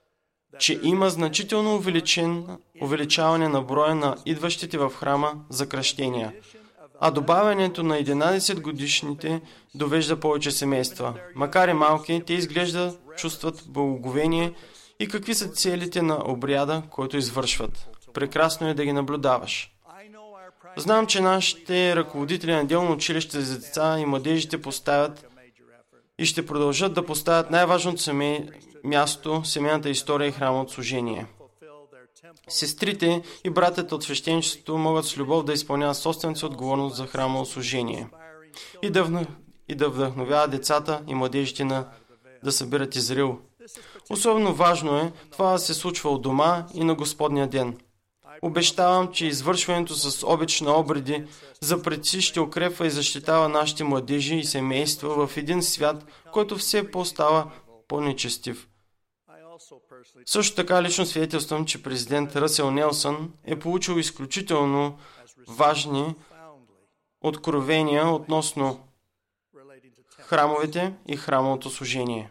че има значително увеличен, увеличаване на броя на идващите в храма за кръщения, а добавянето на единайсет годишните довежда повече семейства. Макар и малки, те изглежда чувстват благоговение и какви са целите на обряда, който извършват. Прекрасно е да ги наблюдаваш. Знам, че нашите ръководители на неделно училище за деца и младежите поставят и ще продължат да поставят най-важното семей... място, семейната история и храмовото служение. Сестрите и братята от свещеничеството могат с любов да изпълняват собствената си отговорност за храмово служение и да, вна... и да вдъхновяват децата и младежите на да събират Израил. Особено важно е това да се случва от дома и на Господния ден. Обещавам, че извършването с обич на обреди за предци ще укрепва и защитава нашите младежи и семейства в един свят, който все по-става по-нечестив. Също така лично свидетелствам, че президент Ръсел Нелсън е получил изключително важни откровения относно храмовете и храмовото служение.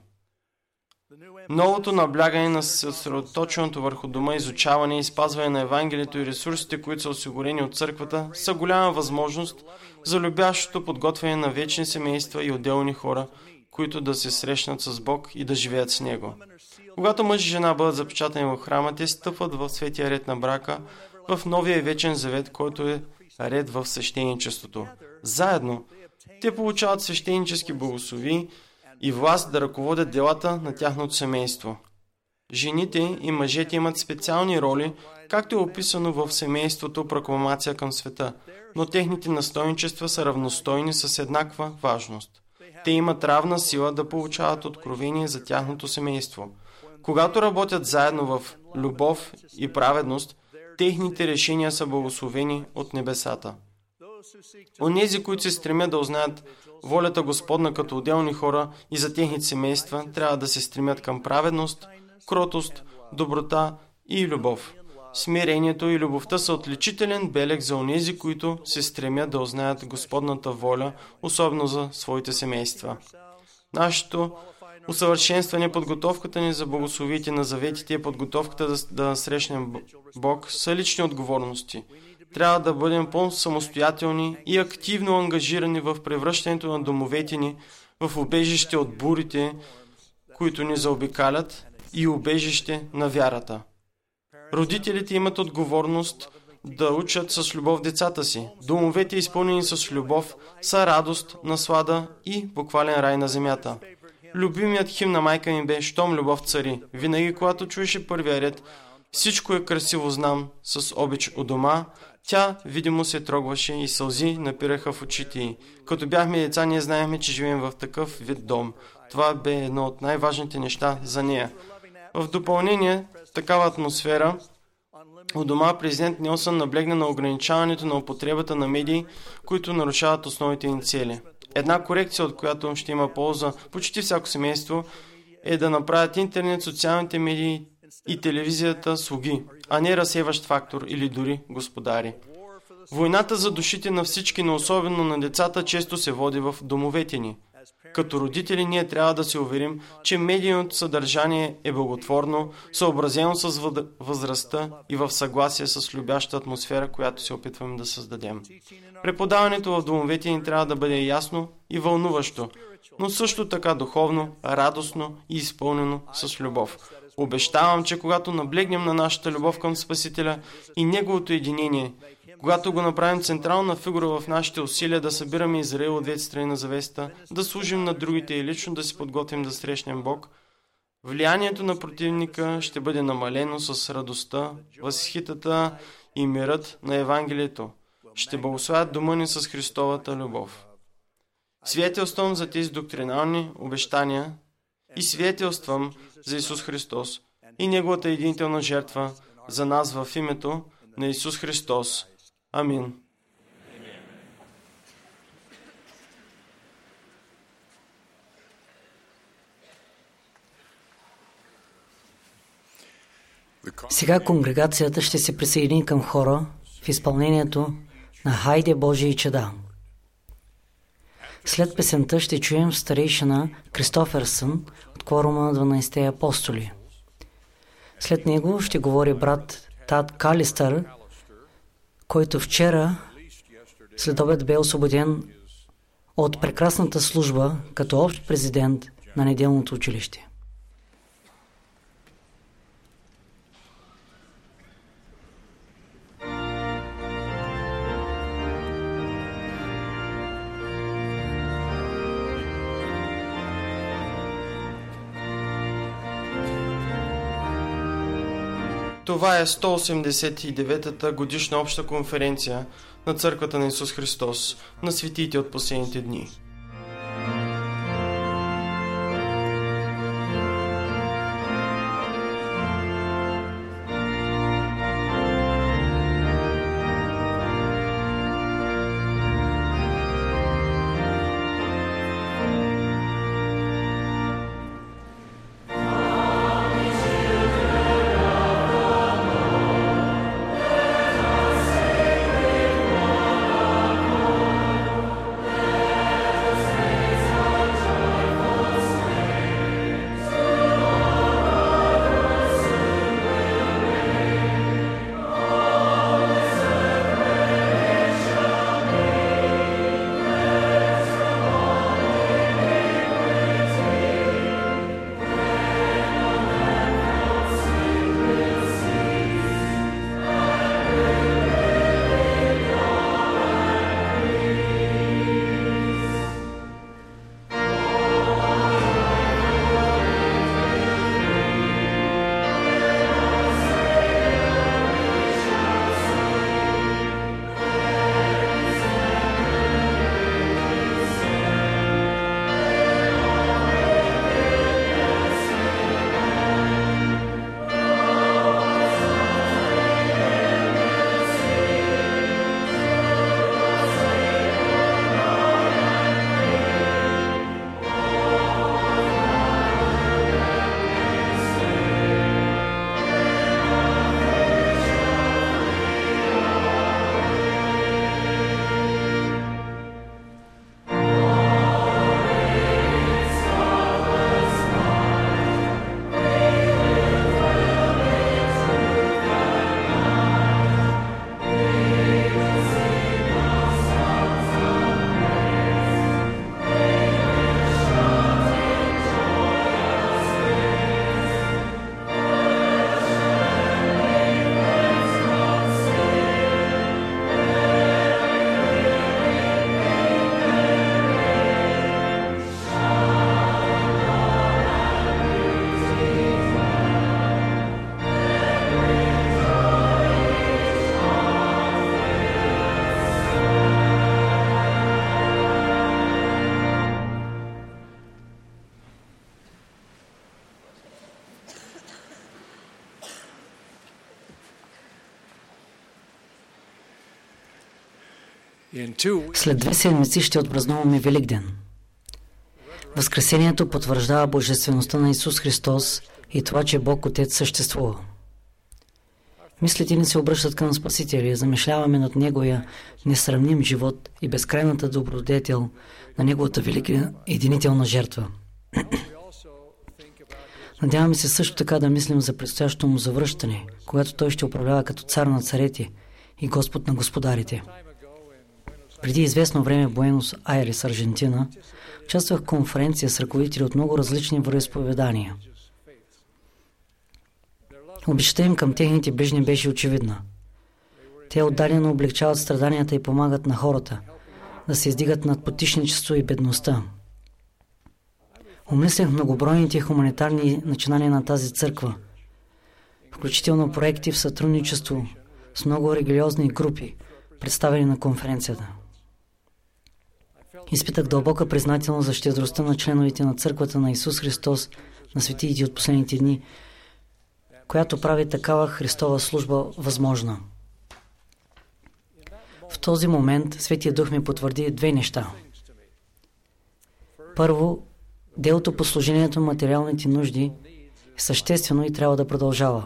Новото наблягане на съсредоточеното върху дома, изучаване и спазване на Евангелието и ресурсите, които са осигурени от църквата, са голяма възможност за любящото подготвяне на вечни семейства и отделни хора, които да се срещнат с Бог и да живеят с Него. Когато мъж и жена бъдат запечатани в храма, те стъпват в светия ред на брака, в новия вечен завет, който е ред в свещеничеството. Заедно те получават свещенически благослови и власт да ръководят делата на тяхното семейство. Жените и мъжете имат специални роли, както е описано в семейството прокламация към света, но техните настойничества са равностойни с еднаква важност. Те имат равна сила да получават откровение за тяхното семейство. Когато работят заедно в любов и праведност, техните решения са благословени от небесата. Онези, които се стремят да узнаят волята Господна като отделни хора и за техните семейства, трябва да се стремят към праведност, кротост, доброта и любов. Смирението и любовта са отличителен белег за онези, които се стремят да узнаят Господната воля, особено за своите семейства. Нашето усъвършенстване, подготовката ни за благословите на заветите и подготовката да, да срещнем Бог са лични отговорности. Трябва да бъдем по-самостоятелни и активно ангажирани в превръщането на домовете ни в убежище от бурите, които ни заобикалят, и убежище на вярата. Родителите имат отговорност да учат с любов децата си. Домовете, изпълнени с любов, са радост, наслада и буквален рай на земята. Любимият химн на майка ми бе «Щом любов цари». Винаги, когато чуеше първия ред «Всичко е красиво, знам, с обич у дома», тя видимо се трогваше и сълзи напираха в очите й. Като бяхме деца, ние знаехме, че живеем в такъв вид дом. Това бе едно от най-важните неща за нея. В допълнение, такава атмосфера, у дома президент Нилсън наблегна на ограничаването на употребата на медии, които нарушават основните ни цели. Една корекция, от която ще има полза почти всяко семейство, е да направят интернет, социалните медии и телевизията слуги, а не разсейващ фактор или дори господари. Войната за душите на всички, но особено на децата, често се води в домовете ни. Като родители ние трябва да се уверим, че медийното съдържание е благотворно, съобразено с възрастта и в съгласие с любяща атмосфера, която се опитваме да създадем. Преподаването в домовете ни трябва да бъде ясно и вълнуващо, но също така духовно, радостно и изпълнено с любов. Обещавам, че когато наблегнем на нашата любов към Спасителя и Неговото единение, когато го направим централна фигура в нашите усилия да събираме Израил от двете страни на завесата, да служим на другите и лично да се подготвим да срещнем Бог, влиянието на противника ще бъде намалено с радостта, възхитата и мирът на Евангелието. Ще благословят дома ни с Христовата любов. Свидетелствам за тези доктринални обещания и свидетелствам за Исус Христос и Неговата единителна жертва за нас в името на Исус Христос. Амин. Сега конгрегацията ще се присъедини към хора в изпълнението на Хайде Божии чеда. След песента ще чуем старейшина Кристоферсън от кворума на дванайсетте апостоли. След него ще говори брат Тад Калистър, който вчера след обед бе освободен от прекрасната служба като общ президент на неделното училище. Това е сто осемдесет и деветата годишна обща конференция на Църквата на Исус Христос на светиите от последните дни. След две седмици ще отпразнуваме Великден. Възкресението потвърждава божествеността на Исус Христос и това, че Бог Отец съществува. Мислите ни се обръщат към Спасителя и замишляваме над Неговия несравним живот и безкрайната добродетел на Неговата велика единителна жертва. Надяваме се също така да мислим за предстоящото му завръщане, когато Той ще управлява като цар на царете и Господ на господарите. Преди известно време в Буенос Айрес, Аржентина, участвах в конференция с ръководители от много различни вероизповедания. Обичта им към техните ближни беше очевидна. Те отдалено облегчават страданията и помагат на хората да се издигат над потишничество и бедността. Умислях многобройните хуманитарни начинания на тази църква, включително проекти в сътрудничество с много религиозни групи, представени на конференцията. Изпитах дълбока признателност за щедростта на членовете на Църквата на Исус Христос на светиите от последните дни, която прави такава Христова служба възможна. В този момент Светия Дух ми потвърди две неща. Първо, делото по служението на материалните нужди е съществено и трябва да продължава.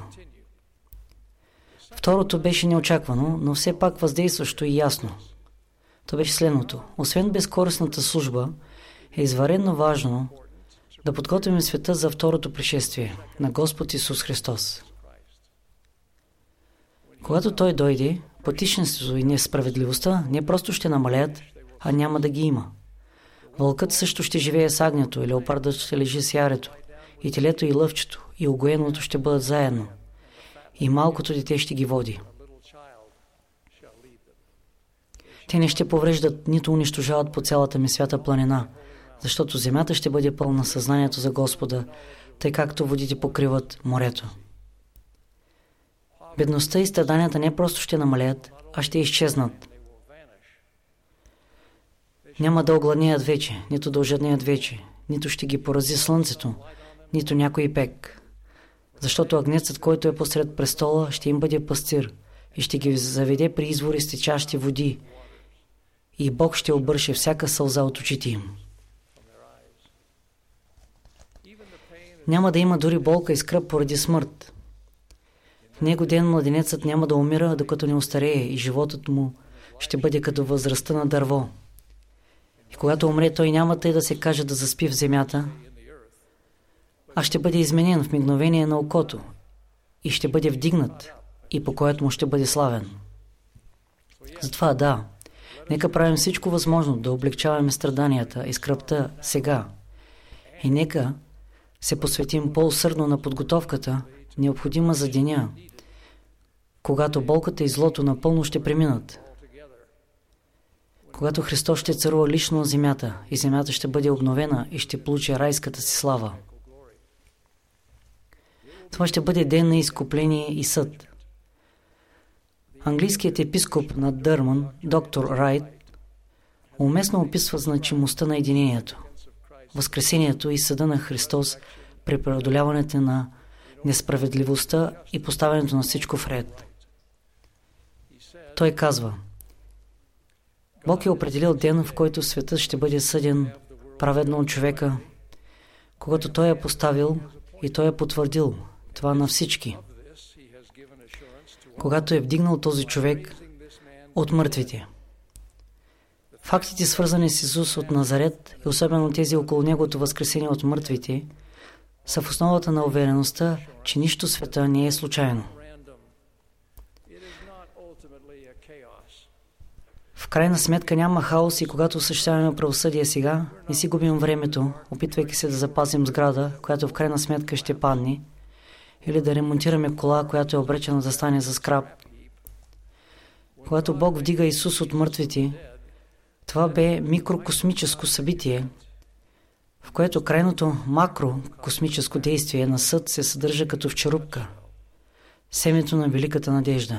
Второто беше неочаквано, но все пак въздействащо и ясно. То беше следното. Освен безкористната служба, е извънредно важно да подготвим света за второто пришествие на Господ Исус Христос. Когато Той дойде, потишнеството и несправедливостта не просто ще намалят, а няма да ги има. Вълкът също ще живее с агнето, и леопардът ще лежи с ярето, и телето и лъвчето, и огоеното ще бъдат заедно, и малкото дете ще ги води. Те не ще повреждат, нито унищожават по цялата ми свята планина, защото земята ще бъде пълна съзнанието за Господа, тъй както водите покриват морето. Бедността и страданията не просто ще намалят, а ще изчезнат. Няма да огладнеят вече, нито да ожаднеят вече, нито ще ги порази слънцето, нито някой пек. Защото агнецът, който е посред престола, ще им бъде пастир и ще ги заведе при извори с течащи води, и Бог ще обърше всяка сълза от очите им. Няма да има дори болка и скръб поради смърт. В него ден младенецът няма да умира, докато не остарее, и животът му ще бъде като възрастта на дърво. И когато умре, той няма тъй да се каже да заспи в земята, а ще бъде изменен в мигновение на окото и ще бъде вдигнат, и покоят му ще бъде славен. Затова да, нека правим всичко възможно да облегчаваме страданията и скръбта сега. И нека се посветим по-усърдно на подготовката, необходима за деня, когато болката и злото напълно ще преминат. Когато Христос ще царува лично на земята и земята ще бъде обновена и ще получи райската си слава. Това ще бъде ден на изкупление и съд. Английският епископ на Дърман, доктор Райт, уместно описва значимостта на единението, възкресението и съда на Христос при преодоляването на несправедливостта и поставянето на всичко в ред. Той казва: Бог е определил ден, в който светът ще бъде съден праведно от човека, когато Той е поставил и Той е потвърдил това на всички, когато е вдигнал този човек от мъртвите. Фактите, свързани с Исус от Назарет и особено тези около Неговото възкресение от мъртвите, са в основата на увереността, че нищо в света не е случайно. В крайна сметка няма хаос и когато осъществяваме правосъдие сега, не си губим времето, опитвайки се да запазим сграда, която в крайна сметка ще падне, или да ремонтираме кола, която е обречена да стане за скрап. Когато Бог вдига Исус от мъртвите, това бе микрокосмическо събитие, в което крайното макрокосмическо действие на съд се съдържа като в черупка, семето на великата надежда.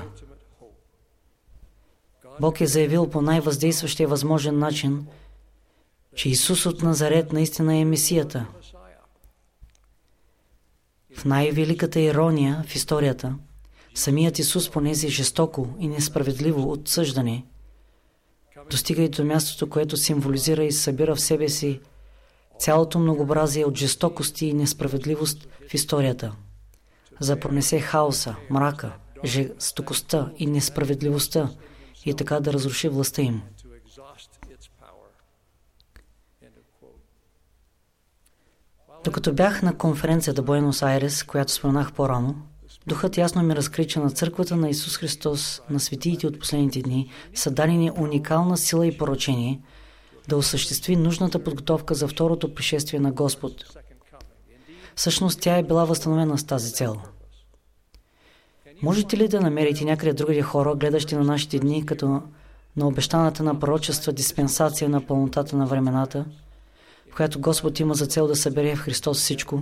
Бог е заявил по най-въздействащия възможен начин, че Исус от Назарет наистина е Месията. В най-великата ирония в историята, самият Исус понесе жестоко и несправедливо отсъждане, достига до мястото, което символизира и събира в себе си цялото многообразие от жестокости и несправедливост в историята, за да пронесе хаоса, мрака, жестокостта и несправедливостта и така да разруши властта им. Докато бях на конференцията Буенос Айрес, която споменах по-рано, Духът ясно ми разкри, че на църквата на Исус Христос, на светиите от последните дни, са дадени уникална сила и поръчение да осъществи нужната подготовка за второто пришествие на Господ. Всъщност тя е била възстановена с тази цел. Можете ли да намерите някъде другаде хора, гледащи на нашите дни, като на обещаната на пророчества диспенсация на пълнотата на времената, в която Господ има за цел да събере в Христос всичко?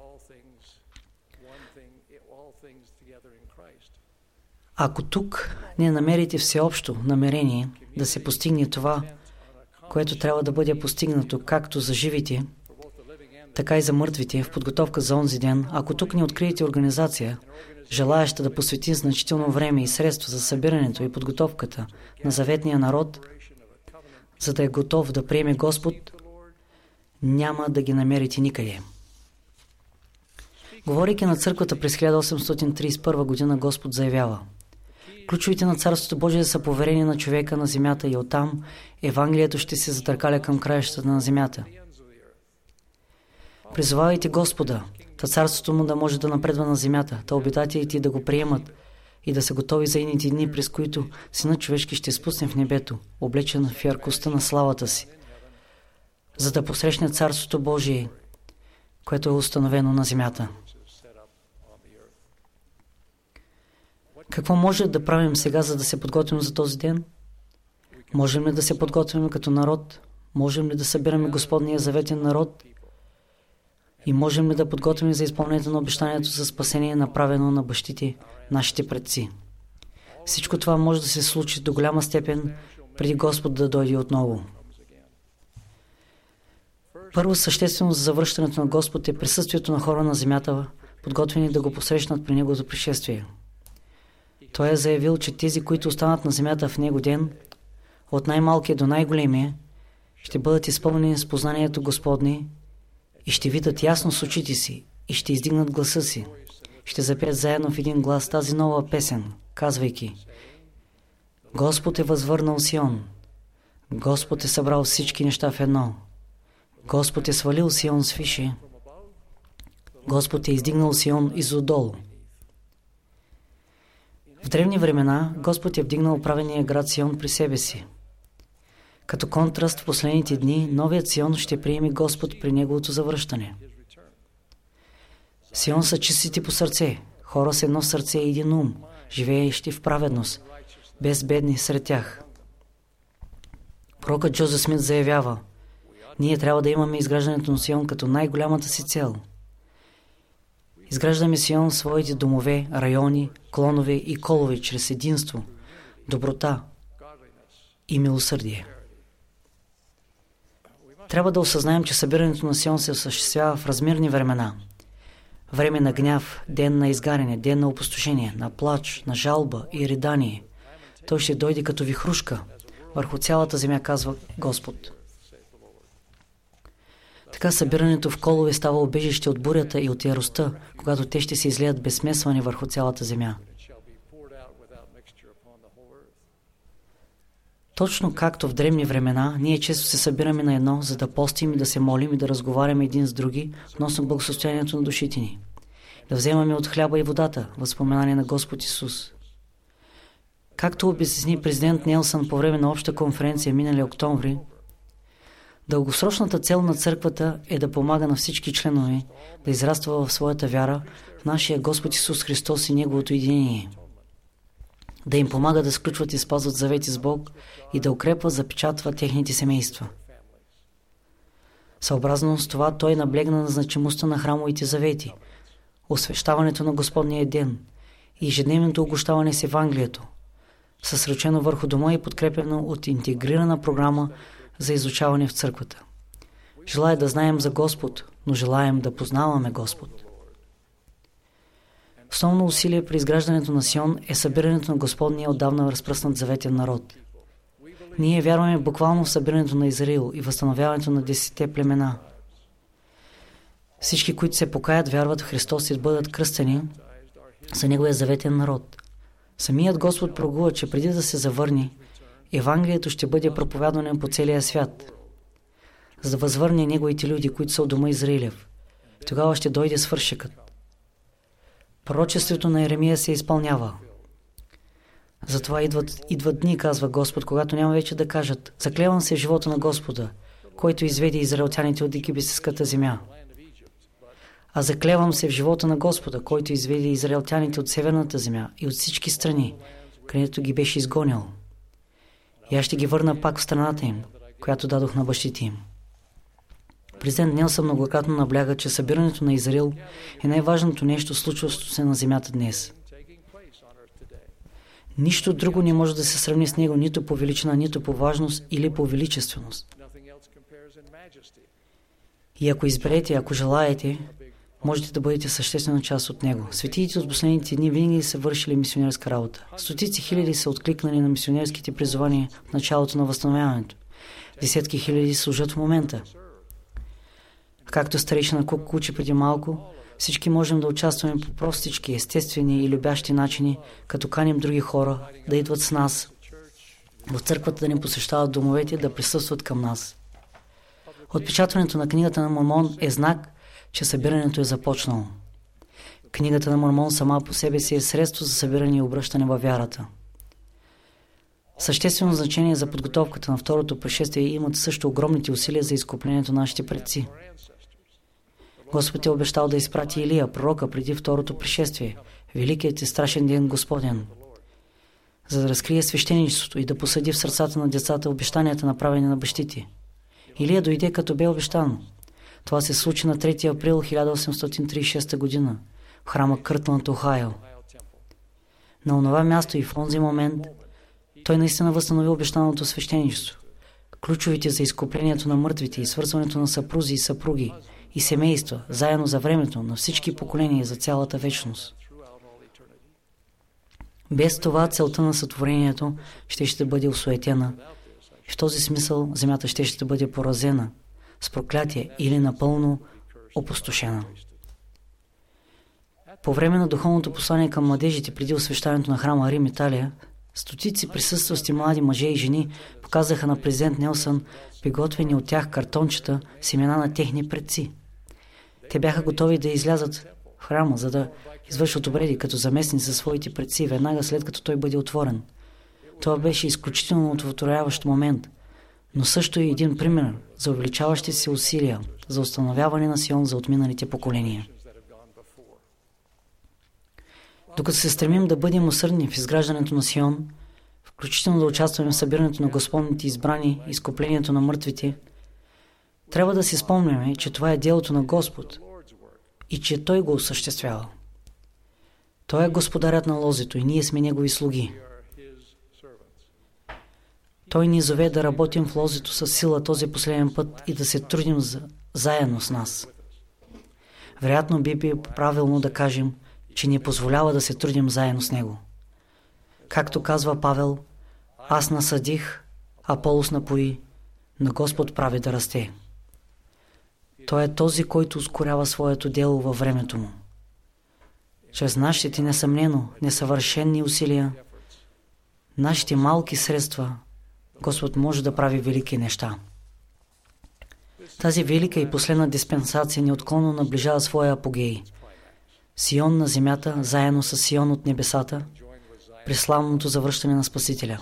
Ако тук не намерите всеобщо намерение да се постигне това, което трябва да бъде постигнато както за живите, така и за мъртвите в подготовка за онзи ден, ако тук не откриете организация, желаеща да посвети значително време и средства за събирането и подготовката на заветния народ, за да е готов да приеме Господ, няма да ги намерите никъде. Говорейки на църквата през хиляда осемстотин тридесет и първа година, Господ заявява: ключовите на Царството Божие са поверени на човека на земята и оттам Евангелието ще се затъркаля към краищата на земята. Призовавайте Господа, та Царството му да може да напредва на земята, та обитателите да го приемат и да са готови за едните дни, през които Синът човешки ще спусне в небето, облечен в яркостта на славата си, за да посрещне Царството Божие, което е установено на земята. Какво може да правим сега, за да се подготвим за този ден? Можем ли да се подготвим като народ? Можем ли да събираме Господния заветен народ? И можем ли да подготвим за изпълнението на обещанието за спасение, направено на бащите, нашите предци? Всичко това може да се случи до голяма степен преди Господ да дойде отново. Първо съществено за завръщането на Господ е присъствието на хора на земята, подготвени да го посрещнат при Неговото пришествие. Той е заявил, че тези, които останат на земята в Него ден, от най-малкия до най-големия, ще бъдат изпълнени с познанието Господне и ще видят ясно с очите си и ще издигнат гласа си. Ще запеят заедно в един глас тази нова песен, казвайки: Господ е възвърнал Сион, Господ е събрал всички неща в едно, Господ е свалил Сион с више, Господ е издигнал Сион изотдолу. В древни времена Господ е вдигнал правения град Сион при себе си. Като контраст в последните дни, новият Сион ще приеме Господ при Неговото завръщане. Сион са чистите по сърце, хора с едно сърце и един ум, живеещи в праведност, без бедни сред тях. Пророкът Джозеф Смит заявява: ние трябва да имаме изграждането на Сион като най-голямата си цел. Изграждаме Сион в своите домове, райони, клонове и колове чрез единство, доброта и милосърдие. Трябва да осъзнаем, че събирането на Сион се осъществява в размирни времена. Време на гняв, ден на изгаряне, ден на опустошение, на плач, на жалба и ридание. Той ще дойде като вихрушка върху цялата земя, казва Господ. Така събирането в колове става убежище от бурята и от яростта, когато те ще се излеят безсмесвани върху цялата земя. Точно както в древни времена, ние често се събираме на едно, за да постим и да се молим и да разговаряме един с други относно благосъстоянието на душите ни. Да вземаме от хляба и водата, възпоменание на Господ Исус. Както обясни президент Нелсън по време на обща конференция миналия октомври, дългосрочната цел на църквата е да помага на всички членове да израства в своята вяра в нашия Господ Исус Христос и Неговото единение. Да им помага да сключват и спазват завети с Бог и да укрепва, запечатва техните семейства. Съобразно с това той наблегна на значимостта на храмовите завети, освещаването на Господния ден и ежедневното огощаване с Евангелието, съсредоточено върху дома и подкрепено от интегрирана програма за изучаване в църквата. Желая да знаем за Господ, но желаем да познаваме Господ. Основно усилие при изграждането на Сион е събирането на Господния отдавна разпръснат заветен народ. Ние вярваме буквално в събирането на Израил и възстановяването на десетте племена. Всички, които се покаят, вярват в Христос и бъдат кръстени, са Неговия заветен народ. Самият Господ прогува, че преди да се завърне, Евангелието ще бъде проповядвано по целия свят, за да възвърне Неговите люди, които са от дома Израилев. Тогава ще дойде свършекът. Пророчеството на Еремия се изпълнява. Затова идват, идват дни, казва Господ, когато няма вече да кажат: заклевам се в живота на Господа, който изведе израелтяните от египетската земя. А заклевам се в живота на Господа, който изведе израелтяните от северната земя и от всички страни, където ги беше изгонял. И аз ще ги върна пак в страната им, която дадох на бащите им. Президент Нелсън многократно набляга, че събирането на Израил е най-важното нещо, случващо се на земята днес. Нищо друго не може да се сравни с него нито по величина, нито по важност или по величественост. И ако изберете, ако желаете, можете да бъдете съществена част от него. Светиите от последните дни винаги са вършили мисионерска работа. Стотици хиляди са откликнали на мисионерските призования в началото на възстановяването. Десетки хиляди служат в момента. Както старейшина Кук учи преди малко, всички можем да участваме по простички, естествени и любящи начини, като каним други хора да идват с нас, в църквата да ни посещават домовете, да присъстват към нас. Отпечатването на книгата на Мормон е знак, че събирането е започнало. Книгата на Мормон сама по себе си е средство за събиране и обръщане във вярата. Съществено значение за подготовката на второто пришествие имат също огромните усилия за изкуплението на нашите предци. Господ е обещал да изпрати Илия, пророка, преди второто пришествие, великият и страшен ден Господен, за да разкрие свещеничеството и да посъди в сърцата на децата обещанията, направени на бащите. Илия дойде като бе обещано. Това се случи на трети април хиляда осемстотин тридесет и шеста година в храма Къртланд, Охайо. На онова място и в онзи момент той наистина възстанови обещаното свещеничество. Ключовите за изкуплението на мъртвите и свързването на съпрузи и съпруги и семейства, заедно за времето на всички поколения за цялата вечност. Без това целта на сътворението ще ще бъде осуетена и в този смисъл земята ще ще бъде поразена с проклятие или напълно опустошена. По време на духовното послание към младежите преди освещаването на храма Рим, Италия, стотици присъстващи млади мъже и жени показаха на президент Нелсън приготвени от тях картончета с имена на техни предци. Те бяха готови да излязат в храма, за да извършат обреди като заместни за своите предци, веднага след като той бъде отворен. Това беше изключително удовлетворяващ момент, но също и един пример за увеличаващи се усилия за установяване на Сион за отминалите поколения. Докато се стремим да бъдем усърдни в изграждането на Сион, включително да участваме в събирането на Господните избрани, изкуплението на мъртвите, трябва да си спомняме, че това е делото на Господ и че Той го осъществява. Той е господарят на лозето и ние сме Негови слуги. Той ни зове да работим в лозето със сила този последен път и да се трудим за, заедно с нас. Вероятно би било правилно да кажем, че ни позволява да се трудим заедно с Него. Както казва Павел, аз насадих, Аполос напои, но Господ прави да расте. Той е този, който ускорява своето дело във времето му. Чрез нашите несъмнено несъвършени усилия, нашите малки средства, Господ може да прави велики неща. Тази велика и последна диспенсация неотклонно наближава своя апогей. Сион на земята, заедно с Сион от небесата, при славното завръщане на Спасителя.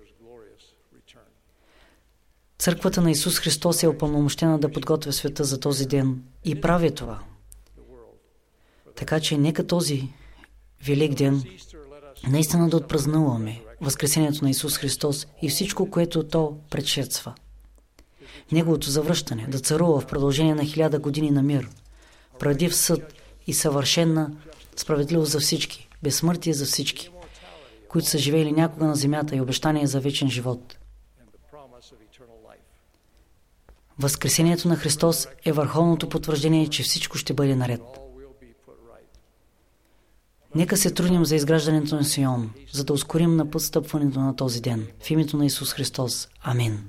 Църквата на Исус Христос е упълномощена да подготвя света за този ден и прави това. Така че нека този велик ден наистина да отпразнуваме възкресението на Исус Христос и всичко, което то предшествува. Неговото завръщане да царува в продължение на хиляда години на мир, правдив съд и съвършена справедливост за всички, безсмъртие за всички, които са живеели някога на земята и обещание за вечен живот. Възкресението на Христос е върховното потвърждение, че всичко ще бъде наред. Нека се трудим за изграждането на Сион, за да ускорим на подстъпването на този ден. В името на Исус Христос. Амин.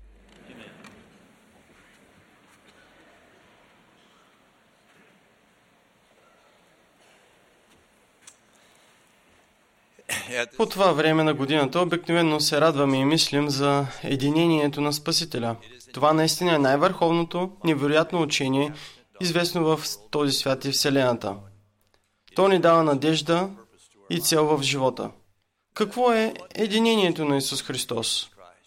По това време на годината обикновено се радваме и мислим за единението на Спасителя. Това наистина е най-върховното, невероятно учение, известно в този свят и Вселената. То ни дава надежда и цел в живота. Какво е единението на Исус Христос?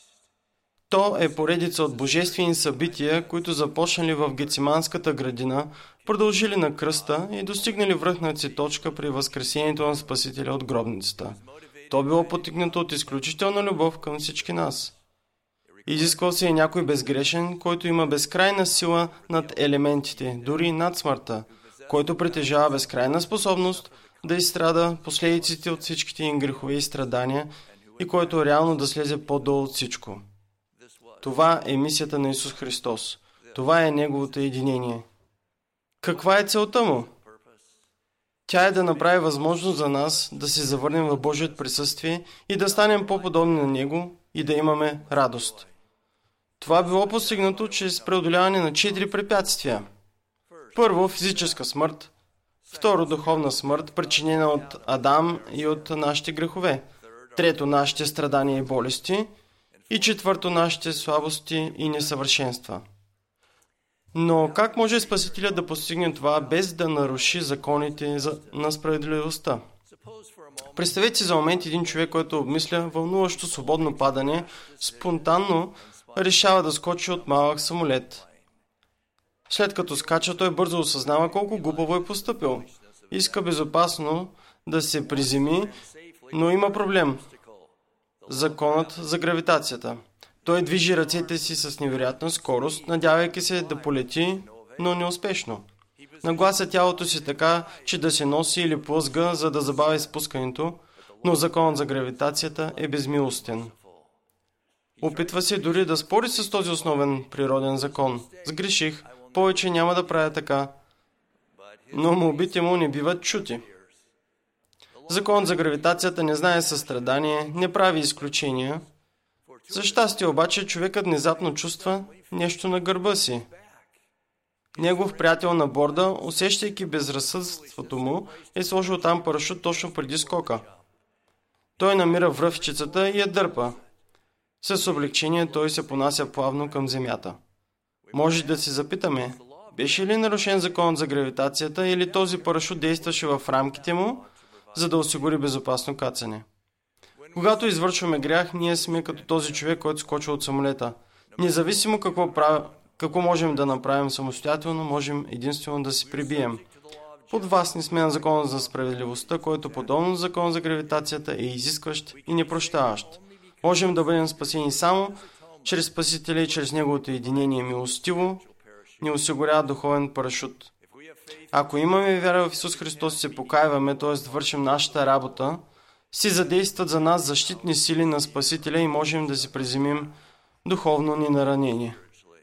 То е поредица от божествени събития, които започнали в Гециманската градина, продължили на кръста и достигнали връхната си точка при възкресението на Спасителя от гробницата. То било потикнато от изключителна любов към всички нас. Изисквал се и някой безгрешен, който има безкрайна сила над елементите, дори над смъртта, който притежава безкрайна способност да изстрада последиците от всичките им грехове и страдания и който реално да слезе по-долу от всичко. Това е мисията на Исус Христос. Това е Неговото единение. Каква е целта му? Тя е да направи възможно за нас да се завърнем в Божието присъствие и да станем по-подобни на Него и да имаме радост. Това било постигнато чрез преодоляване на четири препятствия. Първо, физическа смърт. Второ, духовна смърт, причинена от Адам и от нашите грехове. Трето, нашите страдания и болести. И четвърто, нашите слабости и несъвършенства. Но как може Спасителят да постигне това, без да наруши законите на справедливостта? Представете си за момент един човек, който обмисля вълнуващо свободно падане, спонтанно решава да скочи от малък самолет. След като скача, той бързо осъзнава колко глупаво е постъпил. Иска безопасно да се приземи, но има проблем. Законът за гравитацията. Той движи ръцете си с невероятна скорост, надявайки се да полети, но неуспешно. Наглася тялото си така, че да се носи или плъзга, за да забави спускането, но законът за гравитацията е безмилостен. Опитва се дори да спори с този основен природен закон. Сгреших, повече няма да правя така, но молбите му не биват чути. Законът за гравитацията не знае състрадание, не прави изключения. За щастие обаче човекът внезапно чувства нещо на гърба си. Негов приятел на борда, усещайки безразсъдството му, е сложил там парашут точно преди скока. Той намира връвчицата и я дърпа. С облегчение той се понася плавно към земята. Може да се запитаме, беше ли нарушен законът за гравитацията или този парашут действаше в рамките му, за да осигури безопасно кацане? Когато извършваме грях, ние сме като този човек, който скочи от самолета. Независимо какво, прав... какво можем да направим самостоятелно, можем единствено да се прибием. Под вас не сме на закона за справедливостта, който подобно на закон за гравитацията е изискващ и непрощаващ. Можем да бъдем спасени само чрез Спасителя и чрез Неговото единение милостиво ни осигурява духовен парашут. Ако имаме вяра в Исус Христос и се покаиваме, т.е. вършим нашата работа, си задействат за нас защитни сили на Спасителя и можем да се приземим духовно ненаранени.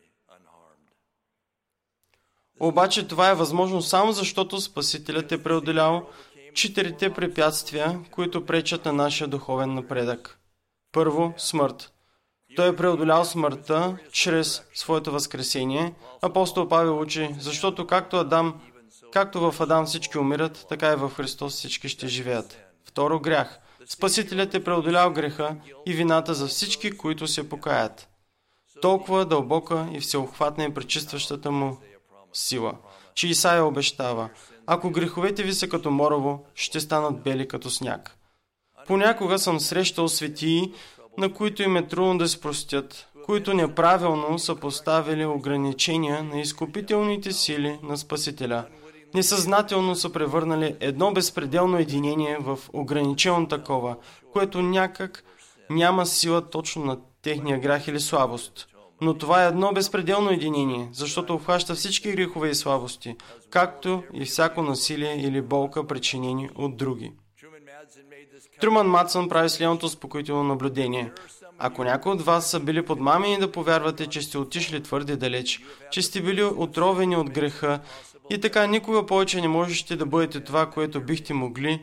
Обаче това е възможно само защото Спасителят е преодолял четирите препятствия, които пречат на нашия духовен напредък. Първо, смърт. Той е преодолял смъртта чрез своето възкресение. Апостол Павел учи, защото както, Адам, както в Адам всички умират, така и в Христос всички ще живеят. Второ, грях. Спасителят е преодолял греха и вината за всички, които се покаят. Толкова дълбока и всеобхватна е пречистващата му сила, че Исаия обещава, ако греховете ви са като морово, ще станат бели като сняг. Понякога съм срещал светии, на които им е трудно да се простят, които неправилно са поставили ограничения на изкупителните сили на Спасителя. Несъзнателно са превърнали едно безпределно единение в ограничено такова, което някак няма сила точно на техния грях или слабост. Но това е едно безпределно единение, защото обхваща всички грехове и слабости, както и всяко насилие или болка, причинени от други. Труман Матсън прави следното успокоително наблюдение. Ако някои от вас са били подмамени да повярвате, че сте отишли твърде далеч, че сте били отровени от греха и така никога повече не можете да бъдете това, което бихте могли,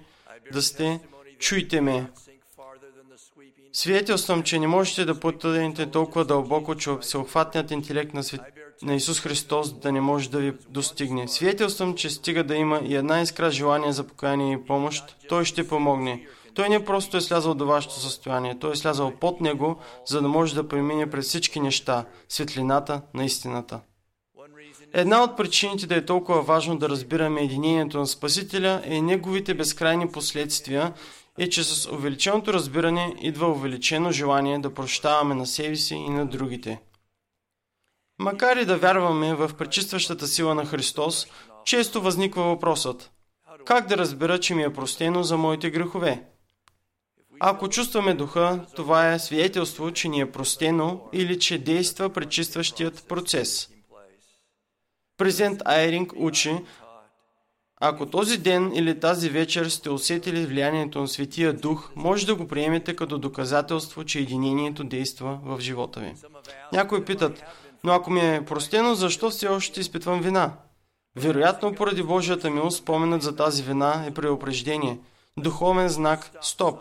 да сте, чуйте ме. Свидетелствам, че не можете да потънете толкова дълбоко, че всеобхватният интелект на, свет... на Исус Христос да не може да ви достигне. Свидетелствам, че стига да има и една искра желание за покаяние и помощ, Той ще помогне. Той не просто е слязал до вашето състояние, Той е слязал под него, за да може да премине през всички неща, светлината на истината. Една от причините да е толкова важно да разбираме единението на Спасителя е неговите безкрайни последствия, е, че с увеличеното разбиране идва увеличено желание да прощаваме на себе си и на другите. Макар и да вярваме в пречистващата сила на Христос, често възниква въпросът: как да разбера, че ми е простено за моите грехове? Ако чувстваме духа, това е свидетелство, че ни е простено или че действа пречистващият процес. Президент Айринг учи: ако този ден или тази вечер сте усетили влиянието на Светия Дух, може да го приемете като доказателство, че единението действа в живота ви. Някои питат: но ако ми е простено, защо все още изпитвам вина? Вероятно, поради Божията милост, споменът за тази вина е предупреждение, духовен знак стоп,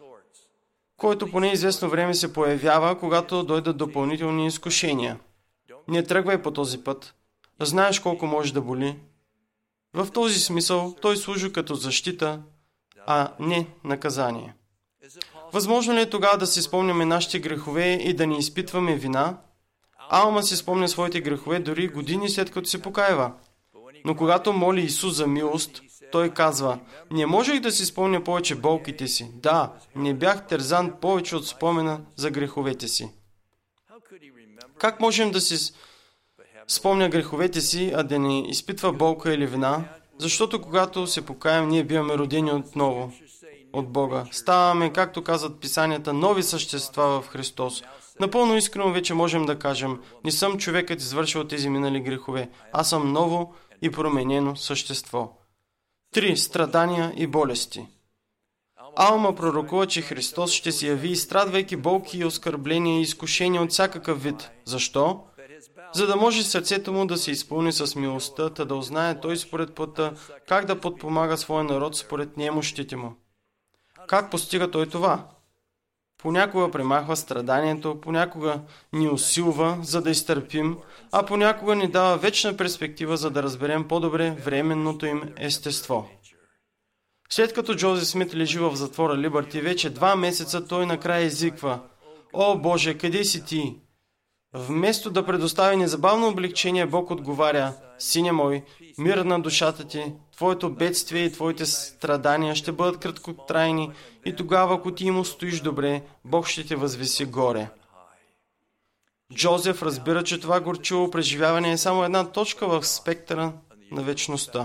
който по неизвестно време се появява, когато дойдат допълнителни изкушения. Не тръгвай по този път. Знаеш колко може да боли. В този смисъл той служи като защита, а не наказание. Възможно ли е тогава да си спомняме нашите грехове и да не изпитваме вина? Алма си спомня своите грехове дори години след като се покаява. Но когато моли Исус за милост, той казва: не можех да си спомня повече болките си. Да, не бях терзан повече от спомена за греховете си. Как можем да си спомня греховете си, а да не изпитва болка или вина? Защото когато се покаем, ние биваме родени отново от Бога. Ставаме, както казват писанията, нови същества в Христос. Напълно искрено вече можем да кажем: не съм човекът извършил тези минали грехове. Аз съм ново и променено същество. Три. Страдания и болести. Алма пророкува, че Христос ще се яви, изстрадвайки болки и оскърбления и изкушения от всякакъв вид. Защо? За да може сърцето му да се изпълни с милостта, да узнае той според пътя как да подпомага своя народ според немощите му. Как постига той това? Понякога премахва страданието, понякога ни усилва, за да изтърпим, а понякога ни дава вечна перспектива, за да разберем по-добре временното им естество. След като Джозеф Смит лежи в затвора Либърти вече два месеца, той накрая извиква: „О, Боже, къде си ти?“ Вместо да предостави незабавно облегчение, Бог отговаря: „Сине мой, мир на душата ти, твоето бедствие и твоите страдания ще бъдат краткотрайни и тогава, ако ти му стоиш добре, Бог ще те възвиси горе.“ Джозеф разбира, че това горчиво преживяване е само една точка в спектъра на вечността.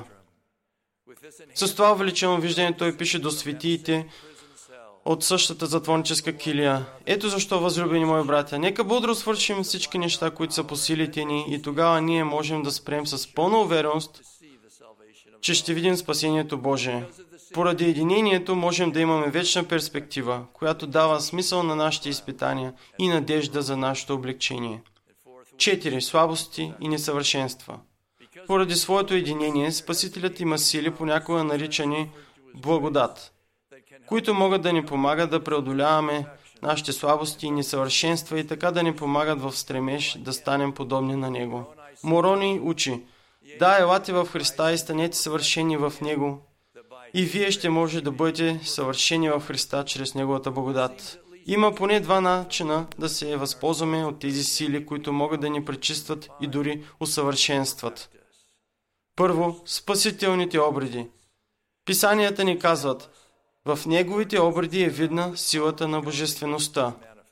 С това увеличено виждане той пише до светиите от същата затворническа килия: „Ето защо, възлюбени мои братя, нека бодро свършим всички неща, които са по силите ни, и тогава ние можем да спрем с пълна увереност, че ще видим спасението Божие. Поради единението можем да имаме вечна перспектива, която дава смисъл на нашите изпитания и надежда за нашето облегчение.“ Четири. Слабости и несъвършенства. Поради своето единение, Спасителят има сили, понякога наричани благодат, които могат да ни помагат да преодоляваме нашите слабости и несъвършенства и така да ни помагат в стремеж да станем подобни на Него. Морони учи: „Да, елате в Христа и станете съвършени в Него, и вие ще може да бъдете съвършени в Христа чрез Неговата благодат.“ Има поне два начина да се възползваме от тези сили, които могат да ни пречистват и дори усъвършенстват. Първо, спасителните обреди. Писанията ни казват: „В Неговите обреди е видна силата на божествеността.“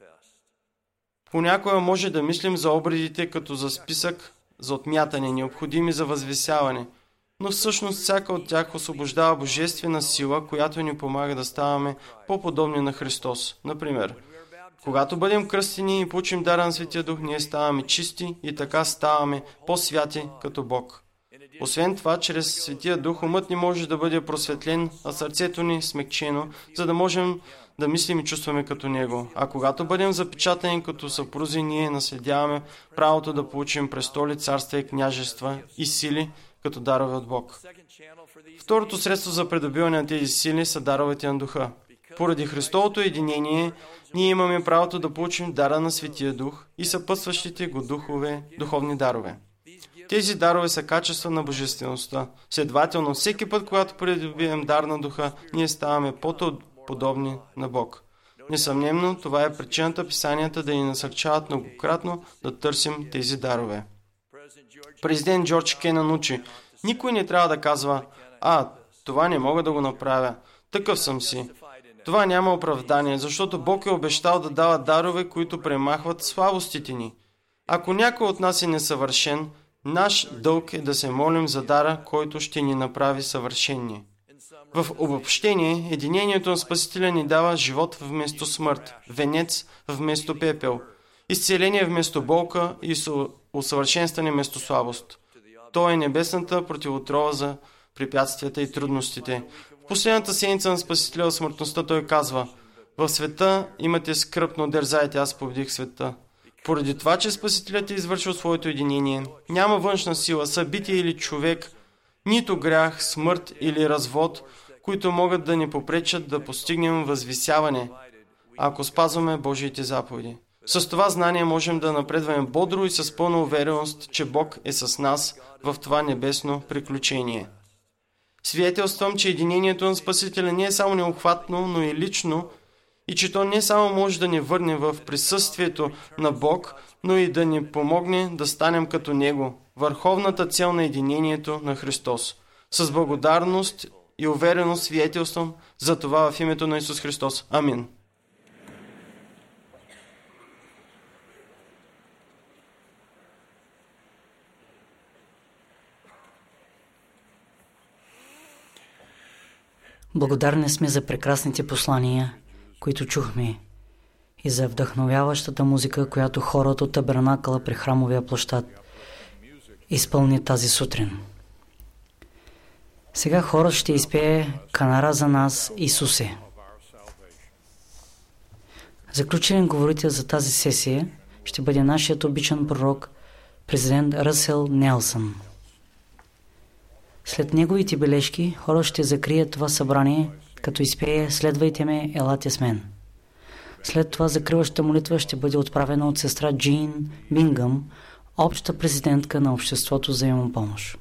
Понякога може да мислим за обредите като за списък за отмятане, необходими за възвисяване, но всъщност всяка от тях освобождава божествена сила, която ни помага да ставаме по-подобни на Христос. Например, когато бъдем кръстени и получим дара на Светия Дух, ние ставаме чисти и така ставаме по-святи като Бог. Освен това, чрез Светия Дух умът ни може да бъде просветлен, а сърцето ни смекчено, за да можем да мислим и чувстваме като Него. А когато бъдем запечатани като съпрузи, ние наследяваме правото да получим престоли, царства и княжества и сили, като дарове от Бог. Второто средство за придобиване на тези сили са даровете на Духа. Поради Христовото единение, ние имаме правото да получим дара на Светия Дух и съпътстващите го духове, духовни дарове. Тези дарове са качества на божествеността. Следователно, всеки път, когато придобием дар на Духа, ние ставаме по-подобни на Бог. Несъмнено, това е причината писанията да ни насърчават многократно да търсим тези дарове. Президент Джордж Кенън учи: никой не трябва да казва: а, това не мога да го направя, такъв съм си. Това няма оправдание, защото Бог е обещал да дава дарове, които премахват слабостите ни. Ако някой от нас е несъвършен, наш дълг е да се молим за дара, който ще ни направи съвършени. В обобщение, единението на Спасителя ни дава живот вместо смърт, венец вместо пепел, изцеление вместо болка и усъвършенстване вместо слабост. То е небесната противотрова за препятствията и трудностите. В последната седмица на Спасителя от смъртността той казва: в света имате скръб, но дързайте, аз победих света. Поради това, че Спасителят е извършил своето единение, няма външна сила, събитие или човек, нито грях, смърт или развод, които могат да ни попречат да постигнем възвисяване, ако спазваме Божиите заповеди. С това знание можем да напредваме бодро и с пълна увереност, че Бог е с нас в това небесно приключение. Свидетелствам, че единението на Спасителя не е само необхватно, но и лично, и че то не само може да ни върне в присъствието на Бог, но и да ни помогне да станем като Него, върховната цел на единението на Христос. С благодарност и увереност свидетелствам за това в името на Исус Христос. Амин. Благодарни сме за прекрасните послания, които чухме, и за вдъхновяващата музика, която хорът от табернакъла при храмовия площад изпълни тази сутрин. Сега хорът ще изпее "Канара за нас, Исусе". Заключен говорител за тази сесия ще бъде нашият обичан пророк, президент Ръсел Нелсън. След неговите бележки, хорът ще закрие това събрание, като изпее "Следвайте ме, елате с мен". След това закриващата молитва ще бъде отправена от сестра Джин Бингъм, обща президентка на Обществото за взаимопомощ.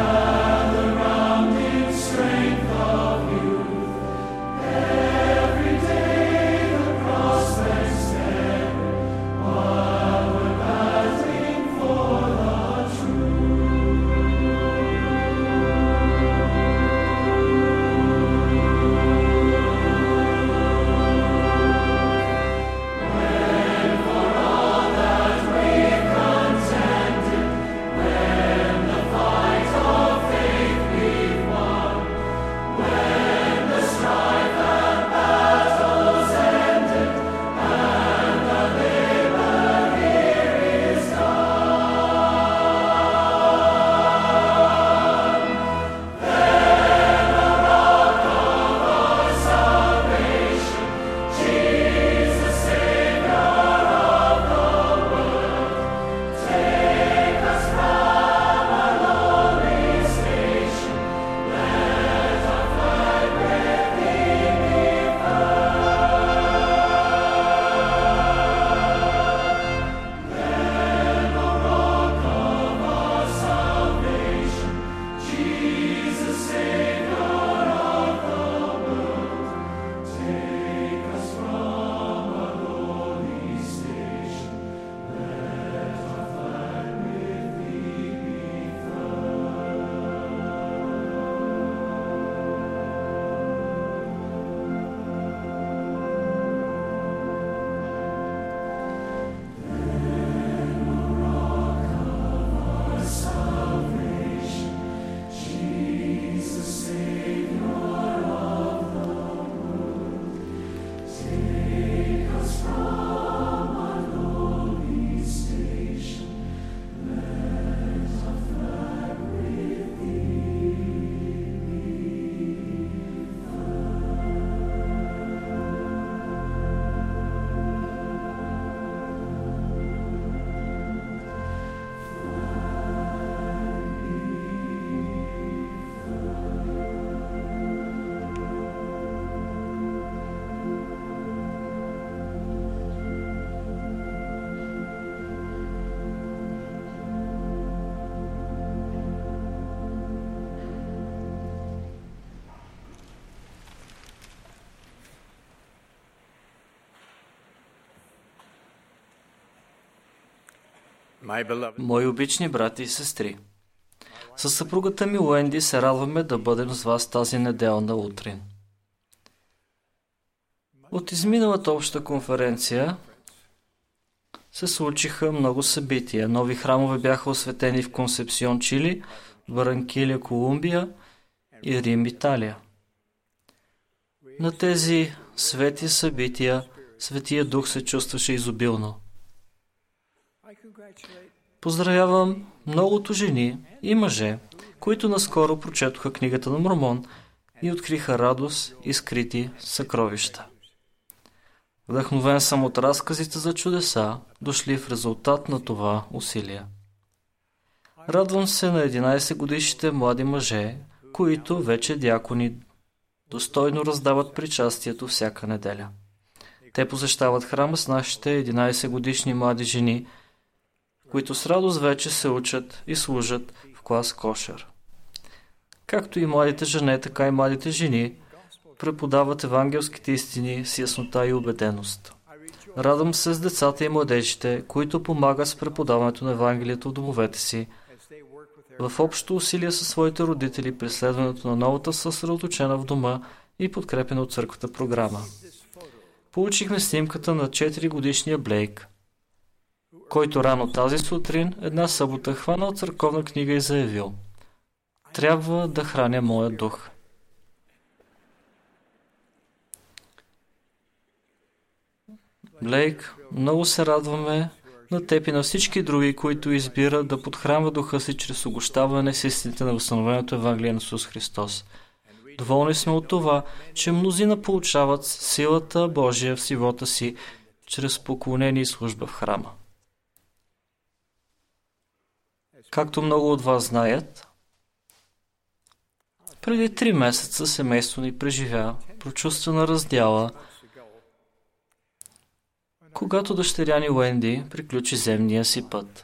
Every Мои обични брати и сестри, със съпругата ми Уенди се радваме да бъдем с вас тази неделна утрин. От изминалата обща конференция се случиха много събития. Нови храмове бяха осветени в Консепсион, Чили, Баранкилия, Колумбия и Рим, Италия. На тези свети събития Светия Дух се чувстваше изобилно. Поздравявам многото жени и мъже, които наскоро прочетоха книгата на Мормон и откриха радост и скрити съкровища. Вдъхновен съм от разказите за чудеса, дошли в резултат на това усилие. Радвам се на единайсет годишните млади мъже, които вече дякони достойно раздават причастието всяка неделя. Те посещават храма с нашите единайсет годишни млади жени, които с радост вече се учат и служат в клас кошер. Както и младите жени, така и младите жени преподават евангелските истини с яснота и убеденост. Радвам се с децата и младежите, които помагат с преподаването на Евангелието в домовете си, в общо усилие със своите родители при следването на новата съсредоточена в дома и подкрепена от църквата програма. Получихме снимката на четири годишния Блейк, който рано тази сутрин една събота хванал църковна книга и заявил: „Трябва да храня моя дух“. Блейк, много се радваме на теб и на всички други, които избират да подхранват духа си чрез огощаване с истините на възстановеното Евангелие на Исус Христос. Доволни сме от това, че мнозина получават силата Божия в живота си чрез поклонение и служба в храма. Както много от вас знаят, преди три месеца семейство ни преживя прочувствена раздяла, когато дъщеря ни Уенди приключи земния си път.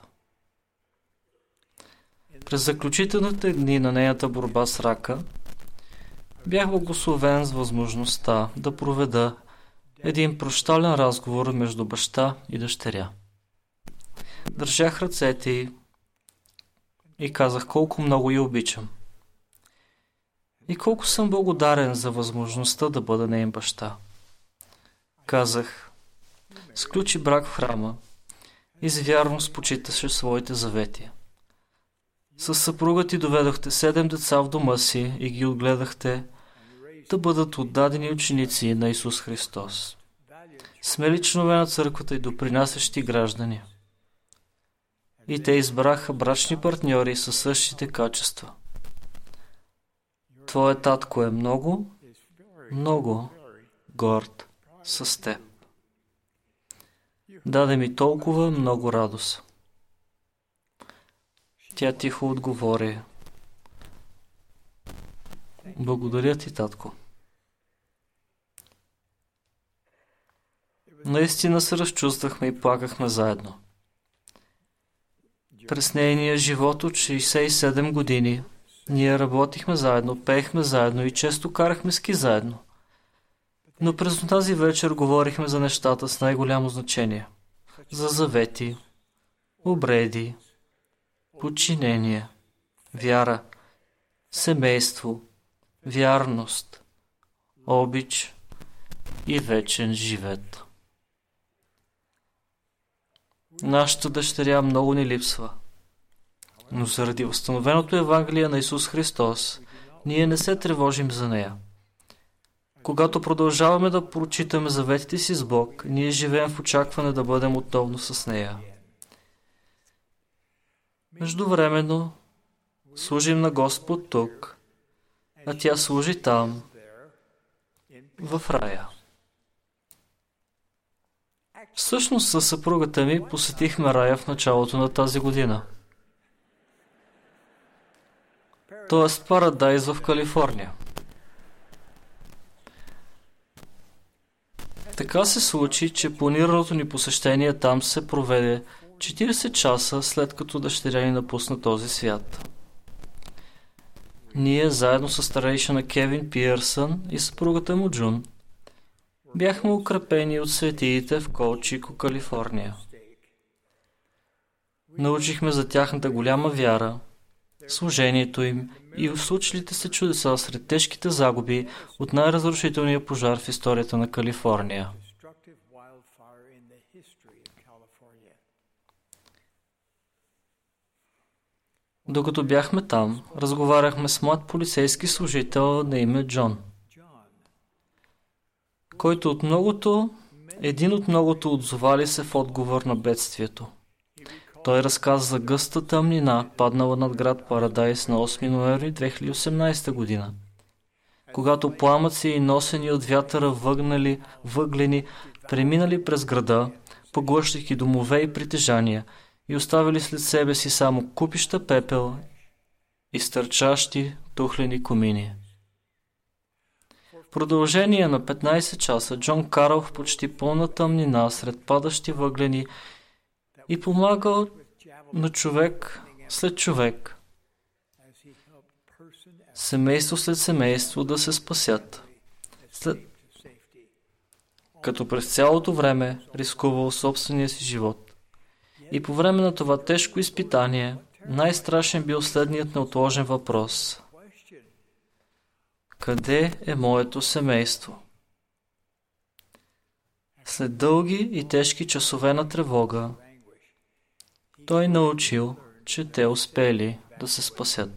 През заключителните дни на нейната борба с рака бях благословен с възможността да проведа един прощален разговор между баща и дъщеря. Държах ръцете й и казах колко много я обичам и колко съм благодарен за възможността да бъда неин баща. Казах: сключи брак в храма и с вярност почиташе своите завети. Със съпруга ти доведохте седем деца в дома си и ги отгледахте да бъдат отдадени ученици на Исус Христос. Смели членове на църквата и допринасящи граждани. И те избраха брачни партньори със същите качества. Твоят татко е много, много горд с теб. Даде ми толкова много радост. Тя тихо отговори: благодаря ти, татко. Наистина се разчувствахме и плакахме заедно. През нейния живот от шейсет и седем години ние работихме заедно, пеехме заедно и често карахме ски заедно. Но през тази вечер говорихме за нещата с най-голямо значение. За завети, обреди, подчинение, вяра, семейство, вярност, обич и вечен живот. Нашата дъщеря много ни липсва, но заради възстановеното Евангелие на Исус Христос, ние не се тревожим за нея. Когато продължаваме да прочитаме заветите си с Бог, ние живеем в очакване да бъдем отново с нея. Междувременно служим на Господ тук, а тя служи там, в рая. Всъщност със съпругата ми посетихме рая в началото на тази година. Тоест Парадайз в Калифорния. Така се случи, че планираното ни посещение там се проведе четирийсет часа след като дъщеря ни напусна този свят. Ние, заедно с старейшина Кевин Пиърсън и съпругата му Джун, бяхме укрепени от светиите в Колчико, Калифорния. Научихме за тяхната голяма вяра, служението им и случилите се чудеса сред тежките загуби от най-разрушителния пожар в историята на Калифорния. Докато бяхме там, разговаряхме с млад полицейски служител на име Джон, който от многото, един от многото отзовали се в отговор на бедствието. Той разказа за гъста тъмнина, паднала над град Парадайс на осми ноември две хиляди и осемнадесета година, когато пламъци и носени от вятъра въгнали, въглени, преминали през града, поглъщайки домове и притежания, и оставили след себе си само купища пепел и стърчащи тухлени комини. В продължение на петнадесет часа Джон карал в почти пълна тъмнина сред падащи въглени и помагал на човек след човек, семейство след семейство да се спасят, след като през цялото време рискувал собствения си живот. И по време на това тежко изпитание, най-страшен бил следният неотложен въпрос. Къде е моето семейство? След дълги и тежки часове на тревога, той научил, че те успели да се спасят.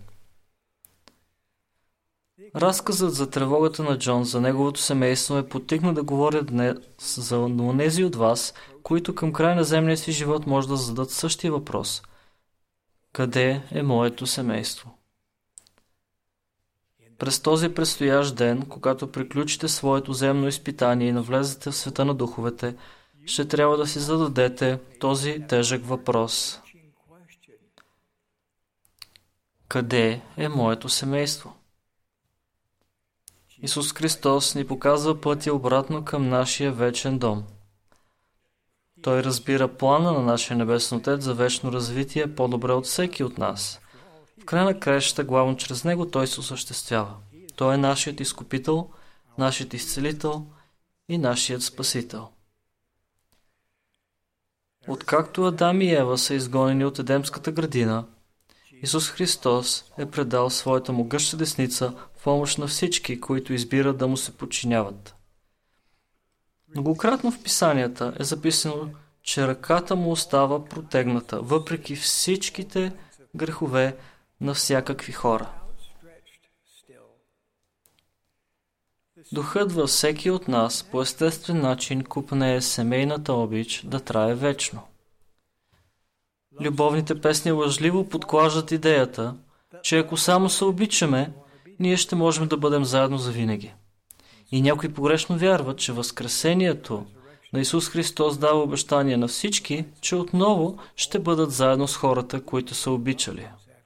Разказът за тревогата на Джон за неговото семейство е потикна да говоря днес за онези от вас, които към края на земния си живот може да зададат същия въпрос. Къде е моето семейство? През този предстоящ ден, когато приключите своето земно изпитание и навлезете в света на духовете, ще трябва да си зададете този тежък въпрос. Къде е моето семейство? Исус Христос ни показва пътя обратно към нашия вечен дом. Той разбира плана на нашия Небесен Отец за вечно развитие по-добре от всеки от нас. В края на краищата, главно чрез Него, Той се осъществява. Той е нашият изкупител, нашият изцелител и нашият спасител. Откакто Адам и Ева са изгонени от Едемската градина, Исус Христос е предал своята могъща десница в помощ на всички, които избират да му се подчиняват. Многократно в писанията е записано, че ръката му остава протегната, въпреки всичките грехове на всякакви хора. Духът във всеки от нас по естествен начин купнее семейната обич да трае вечно. Любовните песни лъжливо подклаждат идеята, че ако само се обичаме, ние ще можем да бъдем заедно завинаги. И някои погрешно вярват, че възкресението на Исус Христос дава обещание на всички, че отново ще бъдат заедно с хората, които са обичали.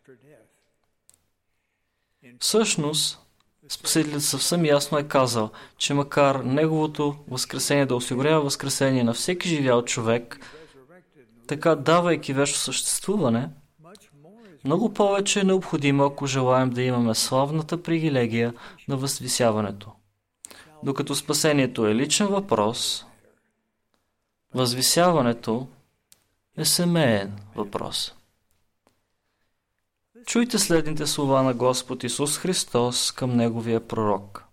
Всъщност, Спасителят съвсем ясно е казал, че макар Неговото възкресение да осигурява възкресение на всеки живял човек, така давайки вечно съществуване, много повече е необходимо, ако желаем да имаме славната привилегия на възвисяването. Докато спасението е личен въпрос, възвисяването е семеен въпрос. Чуйте следните слова на Господ Исус Христос към Неговия пророк.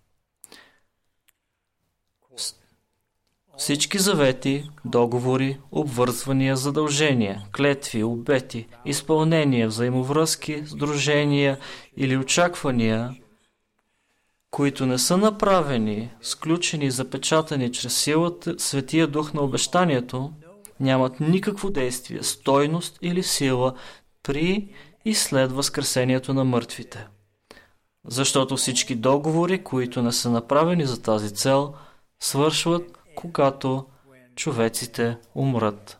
Всички завети, договори, обвързвания, задължения, клетви, обети, изпълнения, взаимовръзки, сдружения или очаквания, които не са направени, сключени и запечатани чрез силата, Светия Дух на обещанието, нямат никакво действие, стойност или сила при и след възкресението на мъртвите. Защото всички договори, които не са направени за тази цел, свършват, когато човеците умрат.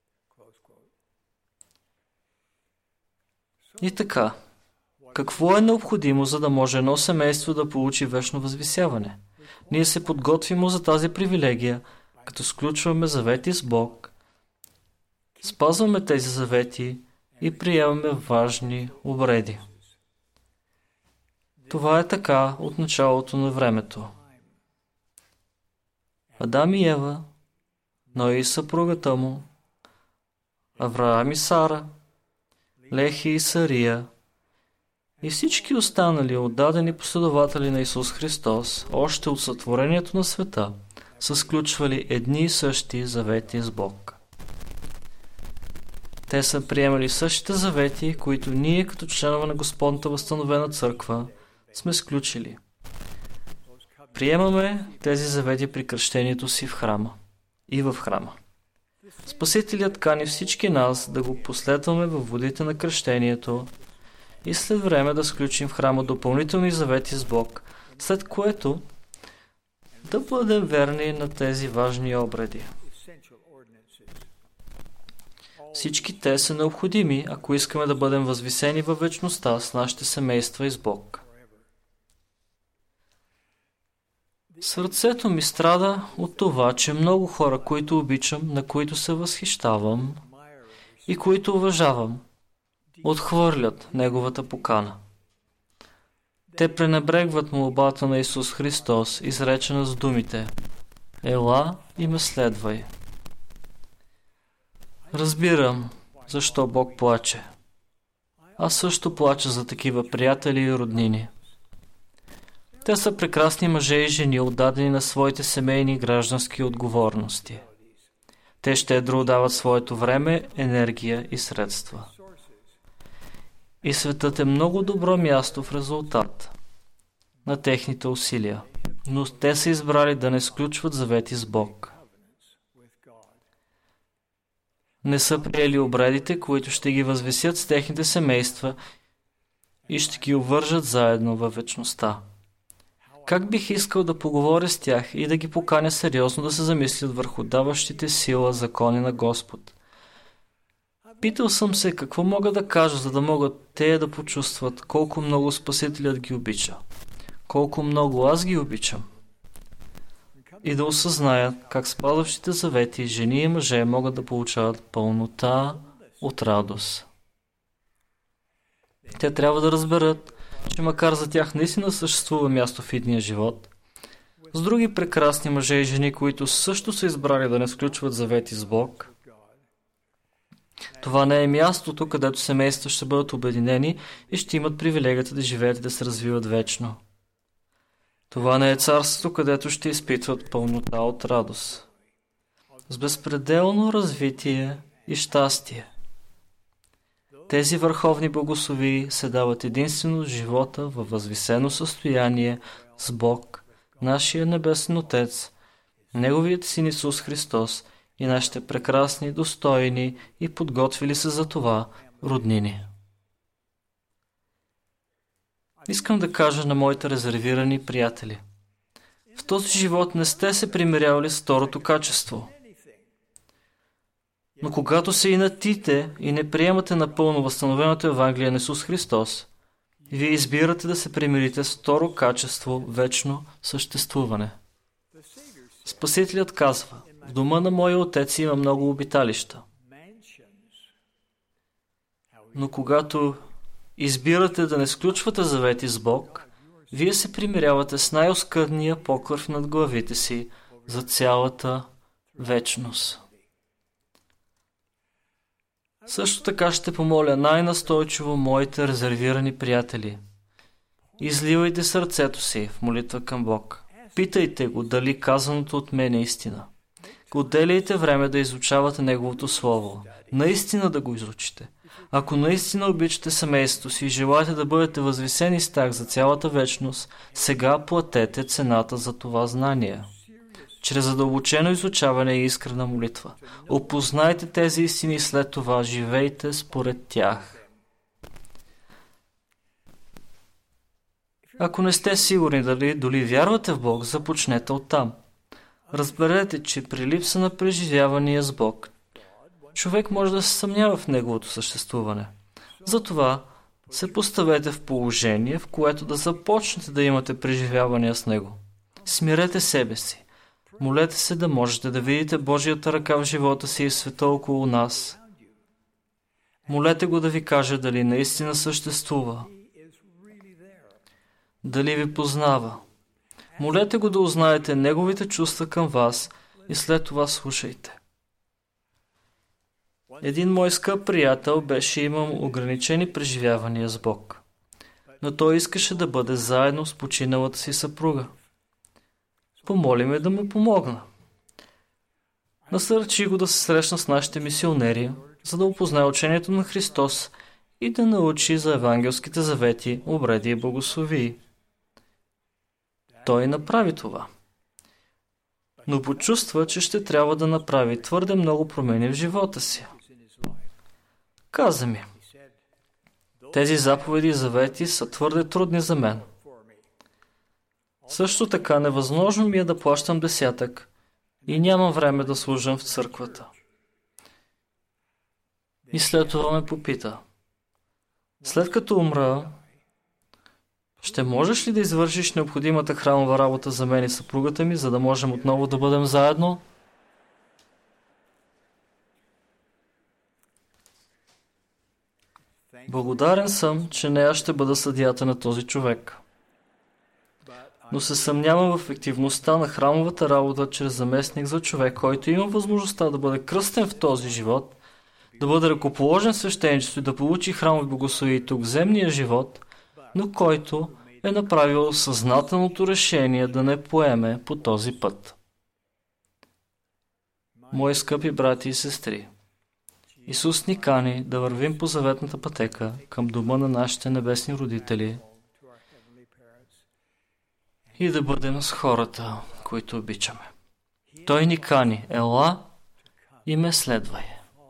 И така, какво е необходимо, за да може едно семейство да получи вечно възвисяване? Ние се подготвим за тази привилегия, като сключваме завети с Бог, спазваме тези завети и приемаме важни обреди. Това е така от началото на времето. Адам и Ева, Ной и съпругата му, Авраам и Сара, Лехи и Сария и всички останали отдадени последователи на Исус Христос, още от сътворението на света, са сключвали едни и същи завети с Бог. Те са приемали същите завети, които ние, като членове на Господната възстановена църква, сме сключили. Приемаме тези завети при кръщението си в храма и в храма. Спасителят кани всички нас да го последваме във водите на кръщението и след време да сключим в храма допълнителни завети с Бог, след което да бъдем верни на тези важни обреди. Всички те са необходими, ако искаме да бъдем възвисени във вечността с нашите семейства и с Бог. Сърцето ми страда от това, че много хора, които обичам, на които се възхищавам и които уважавам, отхвърлят Неговата покана. Те пренебрегват молбата на Исус Христос, изречена с думите: „Ела и ме следвай“. Разбирам защо Бог плаче. Аз също плача за такива приятели и роднини. Те са прекрасни мъже и жени, отдадени на своите семейни и граждански отговорности. Те щедро отдават своето време, енергия и средства. И светът е много добро място в резултат на техните усилия, но те са избрали да не сключват завети с Бог. Не са приели обредите, които ще ги възвисят с техните семейства и ще ги обвържат заедно във вечността. Как бих искал да поговоря с тях и да ги поканя сериозно да се замислят върху даващите сила закони на Господ. Питал съм се какво мога да кажа, за да могат те да почувстват колко много Спасителят ги обича, колко много аз ги обичам, и да осъзнаят как спазващите завети жени и мъже могат да получават пълнота от радост. Те трябва да разберат, че макар за тях наистина съществува място в идния живот, с други прекрасни мъже и жени, които също са избрали да не сключват завети с Бог, това не е мястото, където семейства ще бъдат обединени и ще имат привилегията да живеят и да се развиват вечно. Това не е царството, където ще изпитват пълнота от радост, с безпределно развитие и щастие. Тези върховни благословии се дават единствено в живота във възвисено състояние с Бог, нашия Небесен Отец, Неговият Син Исус Христос и нашите прекрасни, достойни и подготвили се за това роднини. Искам да кажа на моите резервирани приятели: в този живот не сте се примирявали с второто качество. Но когато се инатите и не приемате напълно възстановеното Евангелие на Исус Христос, вие избирате да се примирите с второ качество, вечно съществуване. Спасителят казва: „В дома на моя Отец има много обиталища“. Но когато избирате да не сключвате завети с Бог, вие се примирявате с най-оскъдния покрив над главите си за цялата вечност. Също така ще помоля най-настойчиво моите резервирани приятели: изливайте сърцето си в молитва към Бог. Питайте го дали казаното от мен е истина. Отделяйте време да изучавате Неговото Слово. Наистина да го изучите. Ако наистина обичате семейството си и желаете да бъдете възвисени с тях за цялата вечност, сега платете цената за това знание. Чрез задълбочено изучаване и искрена молитва. Опознайте тези истини и след това живейте според тях. Ако не сте сигурни дали доли вярвате в Бог, започнете оттам. Разберете, че при липса на преживявания с Бог, човек може да се съмнява в Неговото съществуване. Затова се поставете в положение, в което да започнете да имате преживявания с Него. Смирете себе си. Молете се да можете да видите Божията ръка в живота си и в света около нас. Молете го да ви каже дали наистина съществува. Дали ви познава. Молете го да узнаете Неговите чувства към вас и след това слушайте. Един мой скъп приятел беше имал ограничени преживявания с Бог, но той искаше да бъде заедно с починалата си съпруга. Помоли ме да му помогна. Насърчи го да се срещна с нашите мисионери, за да опознае учението на Христос и да научи за евангелските завети, обреди и благословии. Той направи това. Но почувства, че ще трябва да направи твърде много промени в живота си. Каза ми: тези заповеди и завети са твърде трудни за мен. Също така невъзможно ми е да плащам десятък и нямам време да служам в църквата. И след това ме попита: след като умра, ще можеш ли да извършиш необходимата храмова работа за мен и съпругата ми, за да можем отново да бъдем заедно? Благодарен съм, че не аз ще бъда съдията на този човек. Но се съмнявам в ефективността на храмовата работа чрез заместник за човек, който има възможността да бъде кръстен в този живот, да бъде ръкоположен в свещеничество и да получи храмови благословии тук в земния живот, но който е направил съзнателното решение да не поеме по този път. Мои скъпи брати и сестри, Исус ни кани да вървим по заветната пътека към дома на нашите небесни родители и да бъдем с хората, които обичаме. Той ни кани: ела и ме следвай.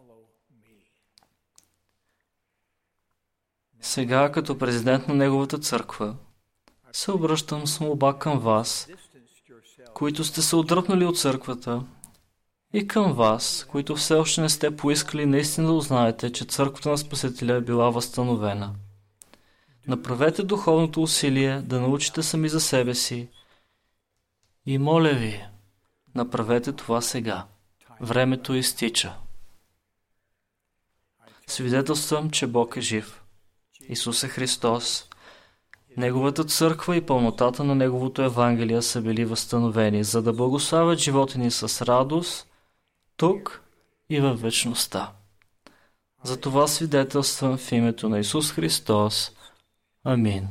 Сега, като президент на Неговата църква, се обръщам с молба към вас, които сте се отдръпнали от църквата, и към вас, които все още не сте поискали наистина да узнаете, че църквата на Спасителя е била възстановена. Направете духовното усилие да научите сами за себе си и моля ви, направете това сега. Времето изтича. Свидетелствам, че Бог е жив. Исус е Христос. Неговата църква и пълнотата на Неговото Евангелие са били възстановени, за да благославят живота ни с радост, тук и във вечността. За това свидетелствам в името на Исус Христос. Амин.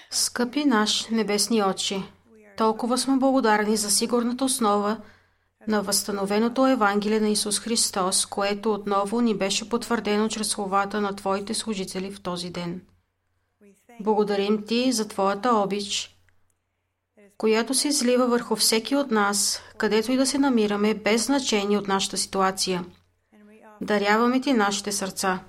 Скъпи наш небесни Отче, толкова сме благодарни за сигурната основа на възстановеното Евангелие на Исус Христос, което отново ни беше потвърдено чрез словата на Твоите служители в този ден. Благодарим Ти за Твоята обич, която се излива върху всеки от нас, където и да се намираме, без значение от нашата ситуация. Даряваме Ти нашите сърца.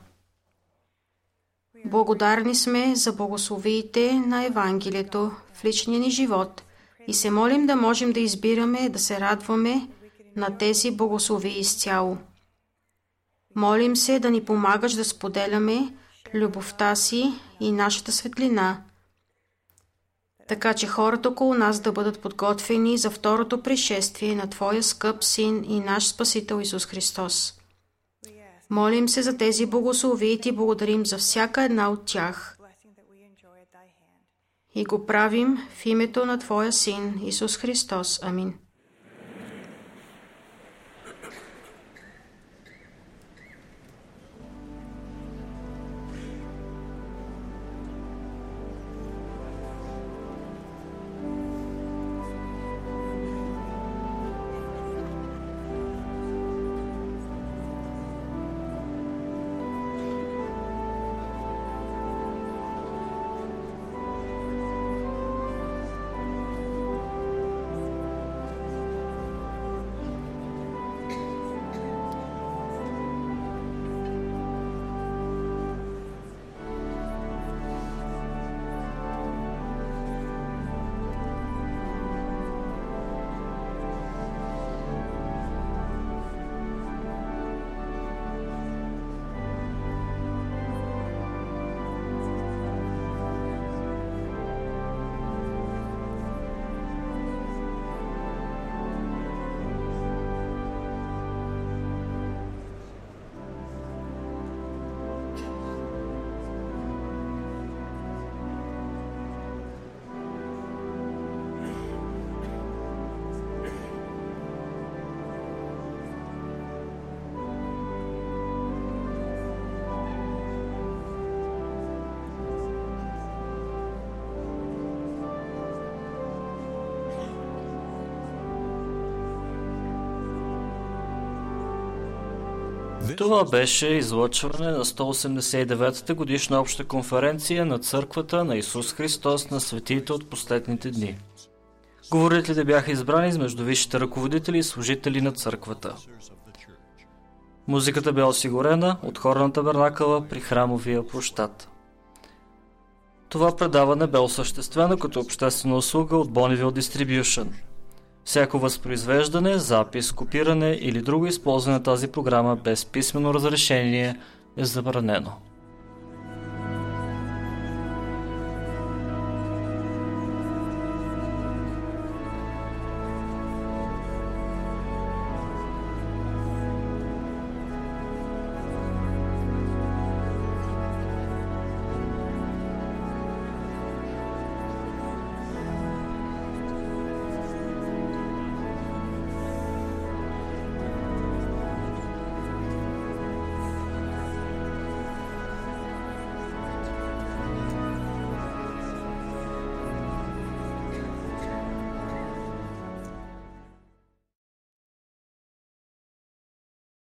Благодарни сме за благословиите на Евангелието в личния ни живот и се молим да можем да избираме да се радваме на тези благословии изцяло. Молим се да ни помагаш да споделяме любовта си и нашата светлина, така че хората около нас да бъдат подготвени за второто пришествие на Твоя скъп Син и наш Спасител Исус Христос. Молим се за тези благословии и Ти благодарим за всяка една от тях. И го правим в името на Твоя Син Исус Христос. Амин. Това беше излъчване на сто осемдесет и деветата годишна обща конференция на Църквата на Исус Христос на светиите от последните дни. Говорителите бяха избрани измежду висшите ръководители и служители на Църквата. Музиката бе осигурена от хора на Табернакъла при храмовия площад. Това предаване бе осъществено като обществена услуга от Bonneville Distribution. Всяко възпроизвеждане, запис, копиране или друго използване на тази програма без писмено разрешение е забранено.